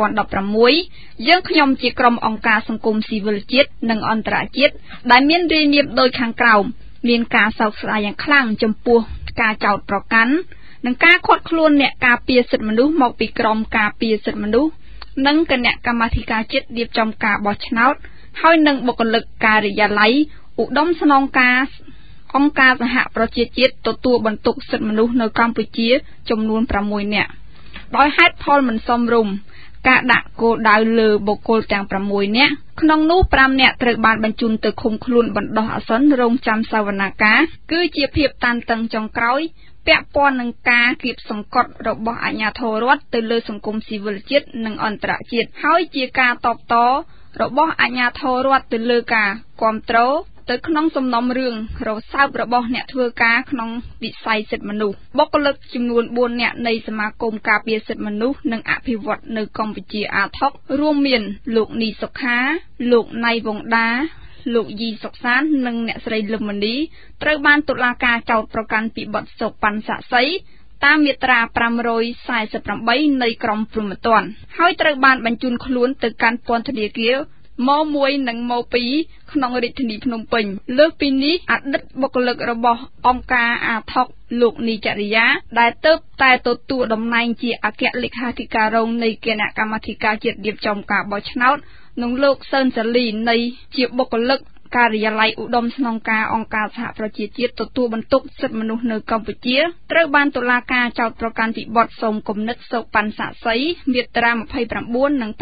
2016យើងខ្ញុំជាក្រុមអង្គការសង្គមស៊ីវិលជាតិនិងអន្តរជាតិដែលមានរាយនាមដូចខាងក្រោមមានការសោកស្ដាយយ៉ាងខ្លាំងចំពោះការចោទប្រកាន់និងការឃាត់ខ្លួនអ្នកការពារសិទ្ធិមនុស្សមកពីក្រុមការពារសិទ្ធិមនុស្សនិងគណៈកម្មាធិការជាតិរៀបចំការបោះឆ្នោតហើយនិងបុគ្គលិកការិយាល័យឧត្តមស្នងការអង្គការសហប្រជាជាតិទទួលបន្ទុកសិទ្ធិមនុស្សនៅកម្ពុជាចំនួន6នាក់ដោយហេតុផលមិនសមរម្យការដាក់គោលដៅលើបុគ្គលទាំង6នាក់ក្នុងនោះ5នាក់ត្រូវបានបញ្ជូនទៅឃុំខ្លួនបណ្ដោះអាសន្នរងចាំសវនាការគឺជាភាពតានតឹងចុងក្រោយពាក់ព័ន្ធនឹងការគៀបសង្កត់របស់អាជ្ញាធររដ្ឋទៅលើសង្គមស៊ីវិលជាតិនិងអន្តរជាតិហើយជាការតបតរបស់អាជ្ញាធររដ្ឋទៅលើការគាំទ្រទៅក្នុងសំណុំរឿងរសើបរបស់អ្នកធ្វើការក្នុងវិស័យសិទ្ធិមនុស្សបុគ្គលិកចំនួន4នាក់នៃសមាគមការពារសិទ្ធិមនុស្សនិងអភិវឌ្ឍនៅកម្ពុជាអាថុករួមមានលោកនីសុខាលោកណៃវងដាលោកយីសុកសាននិងអ្នកស្រីលឹមមនីត្រូវបានតុលាការចោទប្រកាន់ពីបទសូកប៉ាន់សាក់សីតាមមាត្រា548នៃក្រមព្រហ្មទណ្ឌហើយត្រូវបានបញ្ជូនខ្លួនទៅកាន់ពន្ធនាគារម៉1និងម៉2ក្នុងរាជធានីភ្នំពេញលើសពីនេះអតីតបុគ្គលិករបស់អង្គការអាថុកលោកនីចរិយាដែលទៅតែទទួលតំណែងជាអគ្គលេខាធិការរងនៃគណៈកម្មាធិការជាតិរៀបចំការបោះឆ្នោតនិងលោកសឿនសាលីនៃជាបុគ្គលិកការិយាល័យឧត្តមស្នងការអង្គការសហប្រជាជាតិទទួលបន្ទុកសិទ្ធិមនុស្សនៅកម្ពុជាត្រូវបានតុលាការចោទប្រកាន់ពីបទសូមគំនិតសោកប៉ាន់សាក់សីមាត្រា29និង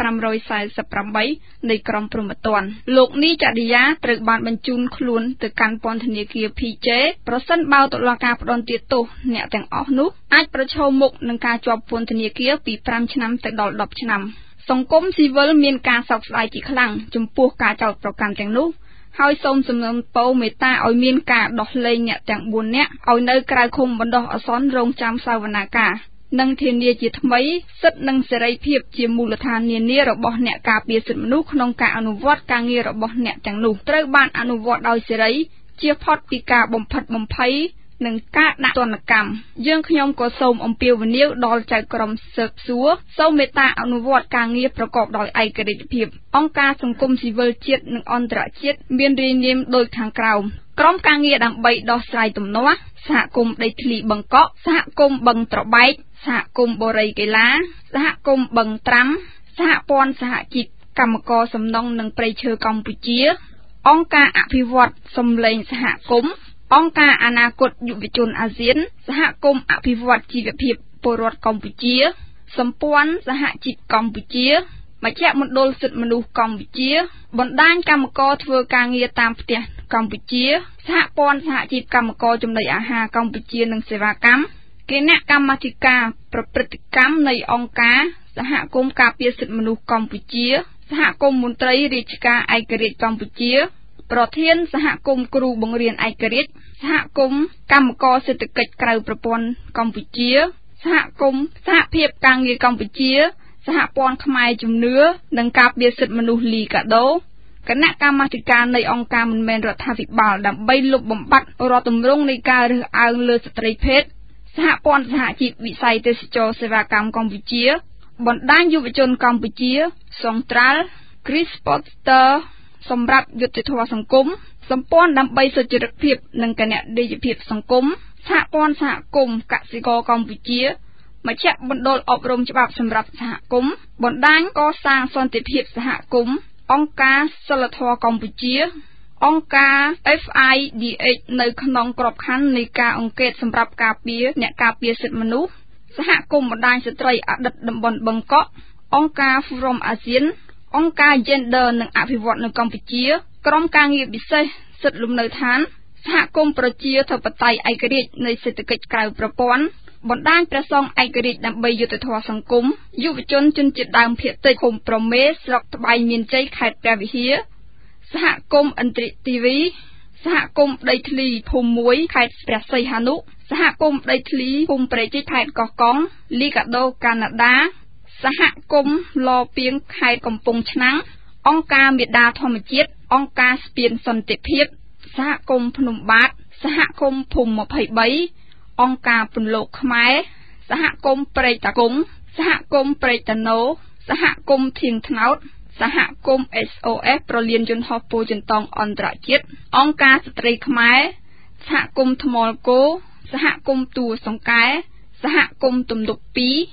548នៃក្រមព្រហ្មទណ្ឌលោកនីចរិយាត្រូវបានបញ្ជូនខ្លួនទៅកាន់ពន្ធនាគារ PJ ប្រសិនបើតុលាការផ្តន្ទាទោសអ្នកទាំងអស់នោះអាចប្រឈមមុខនឹងការជាប់ពន្ធនាគារពី5ឆ្នាំទៅដល់10ឆ្នាំសង្គមស៊ីវិលមានការសោកស្ដាយជាខ្លាំងចំពោះការចោទប្រកាន់ទាំងនោះហើយសូមសំណូមពរមេត្តាឲ្យមានការដោះលែងអ្នកទាំង4នាក់ឲ្យនៅក្រៅឃុំបណ្ដោះអាសន្នរងចាំសវនាការនិងធានាជាថ្មីសិទ្ធិនិងសេរីភាពជាមូលដ្ឋាននានារបស់អ្នកការពារសិទ្ធិមនុស្សក្នុងការអនុវត្តការងាររបស់អ្នកទាំងនោះត្រូវបានអនុវត្តដោយសេរីជៀសផុតពីការបំផិតបំភ័យនិងការដាក់ទណ្ឌកម្មយើងខ្ញុំក៏សូមអំពាវនាវដល់ចៅក្រមស៊ើបសួរសូមមេត្តាអនុវត្តការងារប្រកបដោយឯករាជ្យភាពអង្គការសង្គមស៊ីវិលជាតិនិងអន្តរជាតិមានរាយនាមដូចខាងក្រោមក្រុមការងារដើម្បីដោះស្រាយទំនាស់សហគមន៍ដីធ្លីបឹងកក់សហគមន៍បឹងត្របែកសហគមន៍បូរីកីឡាសហគមន៍បឹងត្រាំសហព័ន្ធសហជីពកម្មករសំណង់និងព្រៃឈើកម្ពុជាអង្គការអភិវឌ្ឍសម្លេងសហគមន៍អង្គការអនាគតយុវជនអាស៊ានសហគមន៍អភិវឌ្ឍជីវភាពពលរដ្ឋកម្ពុជាសម្ព័ន្ធសហជីពកម្ពុជាមជ្ឈមណ្ឌលសិទ្ធិមនុស្សកម្ពុជាបណ្ដាញកម្មករធ្វើការងារតាមផ្ទះកម្ពុជាសហព័ន្ធសហជីពកម្មករចំណីអាហារកម្ពុជានិងសេវាកម្មគណៈកម្មាធិការប្រព្រឹត្តកម្មនៃអង្គការសហគមន៍ការពារសិទ្ធិមនុស្សកម្ពុជាសហគមន៍មន្ត្រីរាជការឯករាជ្យកម្ពុជាប្រធានសហគមន៍គ្រូបង្រៀនឯករាជ្យសហគមន៍កម្មករសេដ្ឋកិច្ចក្រៅប្រព័ន្ធកម្ពុជាសហគមន៍សហភាពការងារកម្ពុជាសហព័ន្ធខ្មែរជំនឿនិងការពារសិទ្ធិមនុស្សលីកាដូគណៈកម្មាធិការនៃអង្គការមិនមែនរដ្ឋាភិបាលដើម្បីលុបបំបាត់រដ្ឋទម្រង់នៃការរើសអើងលើស្ត្រីភេទសហព័ន្ធសហជីពវិស័យទេសចរសេវាកម្មកម្ពុជាបណ្ដាញយុវជនកម្ពុជាសង្ត្រាល់ Chris Potter សម្រាប់យុត្តិធម៌សង្គមសម្ព័ន្ធដើម្បីសុចរិតភាពនិងគណនេយ្យភាពសង្គមសហព័ន្ធសហគមន៍កសិករកម្ពុជាមជ្ឈមណ្ឌលអប់រំច្បាប់សម្រាប់សហគមន៍បណ្ដាញកសាងសន្តិភាពសហគមន៍អង្គការសិលធម៌កម្ពុជាអង្គការ FIDH នៅក្នុងក្របខ័ណ្ឌនៃការអង្កេតសម្រាប់ការពារអ្នកការពារសិទ្ធិមនុស្សសហគមន៍បណ្ដាញស្ត្រីអតីតតំបន់បឹងកក់អង្គការ Forum ASEAN អង្គការ Gender និងអភិវឌ្ឍនៅកម្ពុជាក្រុមការងារពិសេសសិទ្ធិលំនៅឋានសហគមន៍ប្រជាធិបតេយ្យឯករាជ្យនៃសេដ្ឋកិច្ចក្រៅប្រព័ន្ធបណ្ដាញព្រះសង្ឃឯករាជ្យដើម្បីយុត្តិធម៌សង្គមយុវជនជនជាតិដើមភាគតិចឃុំប្រមេស្រុកត្បែងមានជ័យខេត្តព្រះវិហារសហគមន៍ឥន្ទ្រិធីវីសហគមន៍ដីធ្លីភូមិ1ខេត្តព្រះសីហនុសហគមន៍ដីធ្លីភូមិព្រែកជីកខេត្តកោះកុងលីកាដូកាណាដាសហគមន៍ឡពីងខេត្តកំពង់ឆ្នាំងអង្គការមេដាធម្មជាតិអង្គការស្ពានសន្តិភាពសហគមន៍ភ្នំបាទសហគមន៍ភូមិ23អង្គការពន្លកខ្មែរសហគមន៍ព្រែកតាគង់សហគមន៍ព្រែកតាណូសហគមន៍ធៀងថ្នោតសហគមន៍ SOS ប្រលានយន្តហោះពោធិ៍ចិនតុងអន្តរជាតិអង្គការស្ត្រីខ្មែរសហគមន៍ថ្មលគោសហគមន៍ទួសង្កែសហគមន៍ទំនប់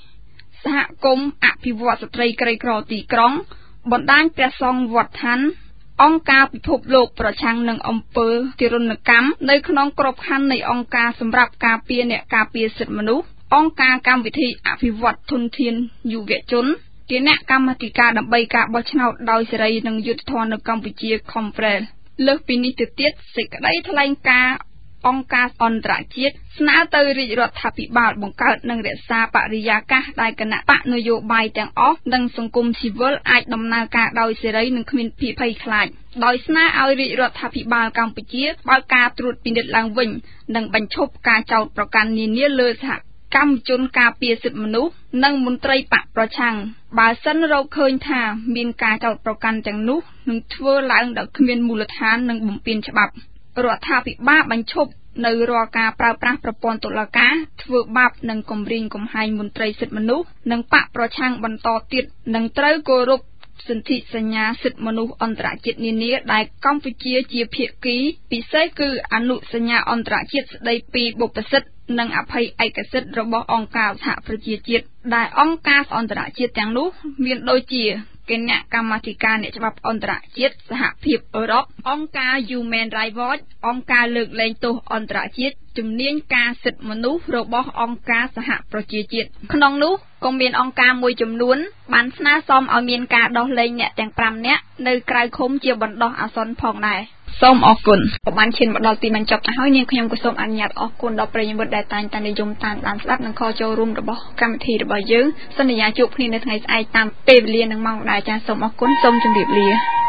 2សហគមន៍អភិវឌ្ឍស្ត្រីក្រីក្រទីក្រុងបណ្ដាញព្រះសង្ឃវត្តឋានអង្គការពិភពលោកប្រឆាំងនឹងអំពើទារុណកម្មនៅក្នុងក្របខ័ណ្ឌនៃអង្គការសម្រាប់ការពារអ្នកការពារសិទ្ធិមនុស្សអង្គការកម្មវិធីអភិវឌ្ឍធនធានយុវជនគណៈកម្មាធិការដើម្បីការបោះឆ្នោតដោយសេរីនិងយុត្តិធម៌នៅកម្ពុជា Comprel លើសពីនេះទៅទៀតសេចក្តីថ្លែងការណ៍អង្គការអន្តរជាតិស្នើទៅរាជរដ្ឋាភិបាលបង្កើតនិងរក្សាបរិយាកាសដែលគណៈបកនយោបាយទាំងអស់និងសង្គមស៊ីវិលអាចដំណើរការដោយសេរីនិងគ្មានភាពភ័យខ្លាចដោយស្នើឲ្យរាជរដ្ឋាភិបាលកម្ពុជាបើកការត្រួតពិនិត្យឡើងវិញនិងបញ្ឈប់ការចោទប្រកាន់នានាលើសហកម្មជនការពារសិទ្ធិមនុស្សនិងមន្ត្រីបកប្រឆាំងបើសិនរកឃើញថាមានការចោទប្រកាន់ទាំងនោះនឹងធ្វើឡើងដោយគ្មានមូលដ្ឋាននិងបំពានច្បាប់រដ្ឋាភិបាលបញ្ឈប់នៅរាល់ការប្រើប្រាស់ប្រព័ន្ធតុលាការធ្វើបាបនិងគំរាមកំហែងមន្ត្រីសិទ្ធិមនុស្សនិងបកប្រឆាំងបន្តទៀតនិងត្រូវគោរពសន្ធិសញ្ញាសិទ្ធិមនុស្សអន្តរជាតិនានាដែលកម្ពុជាជាភាគីពិសេសគឺអនុសញ្ញាអន្តរជាតិស្តីពីបុព្វសិទ្ធិនិងអភ័យឯកសិទ្ធិរបស់អង្គការសហប្រជាជាតិដែលអង្គការអន្តរជាតិទាំងនោះមានដូចជាគណៈកម្មាធិការអ្នកច្បាប់អន្តរជាតិសហភាពអឺរ៉ុបអង្គការ Human Rights Watch អង្គការលើកលែងទោសអន្តរជាតិជំនាញការសិទ្ធិមនុស្សរបស់អង្គការសហប្រជាជាតិក្នុងនោះក៏មានអង្គការមួយចំនួនបានស្នើសុំឲ្យមានការដោះលែងអ្នកទាំង5នាក់នៅក្រៅឃុំជាបណ្ដោះអាសន្នផងដែរសូមអរគុណក៏បានឈានមកដល់ទីបញ្ចប់ទៅហើយនាងខ្ញុំក៏សូមអនុញ្ញាតអរគុណដល់ប្រិយមិត្តដែលតែងតែនិយមតាមដានស្ដាប់និងខលចូលរួមរបស់កម្មវិធីរបស់យើងសន្យាជួបគ្នានៅថ្ងៃស្អែកតាមពេលវេលានិងម៉ោងដែលចាសសូមអរគុណសូមជម្រាបលា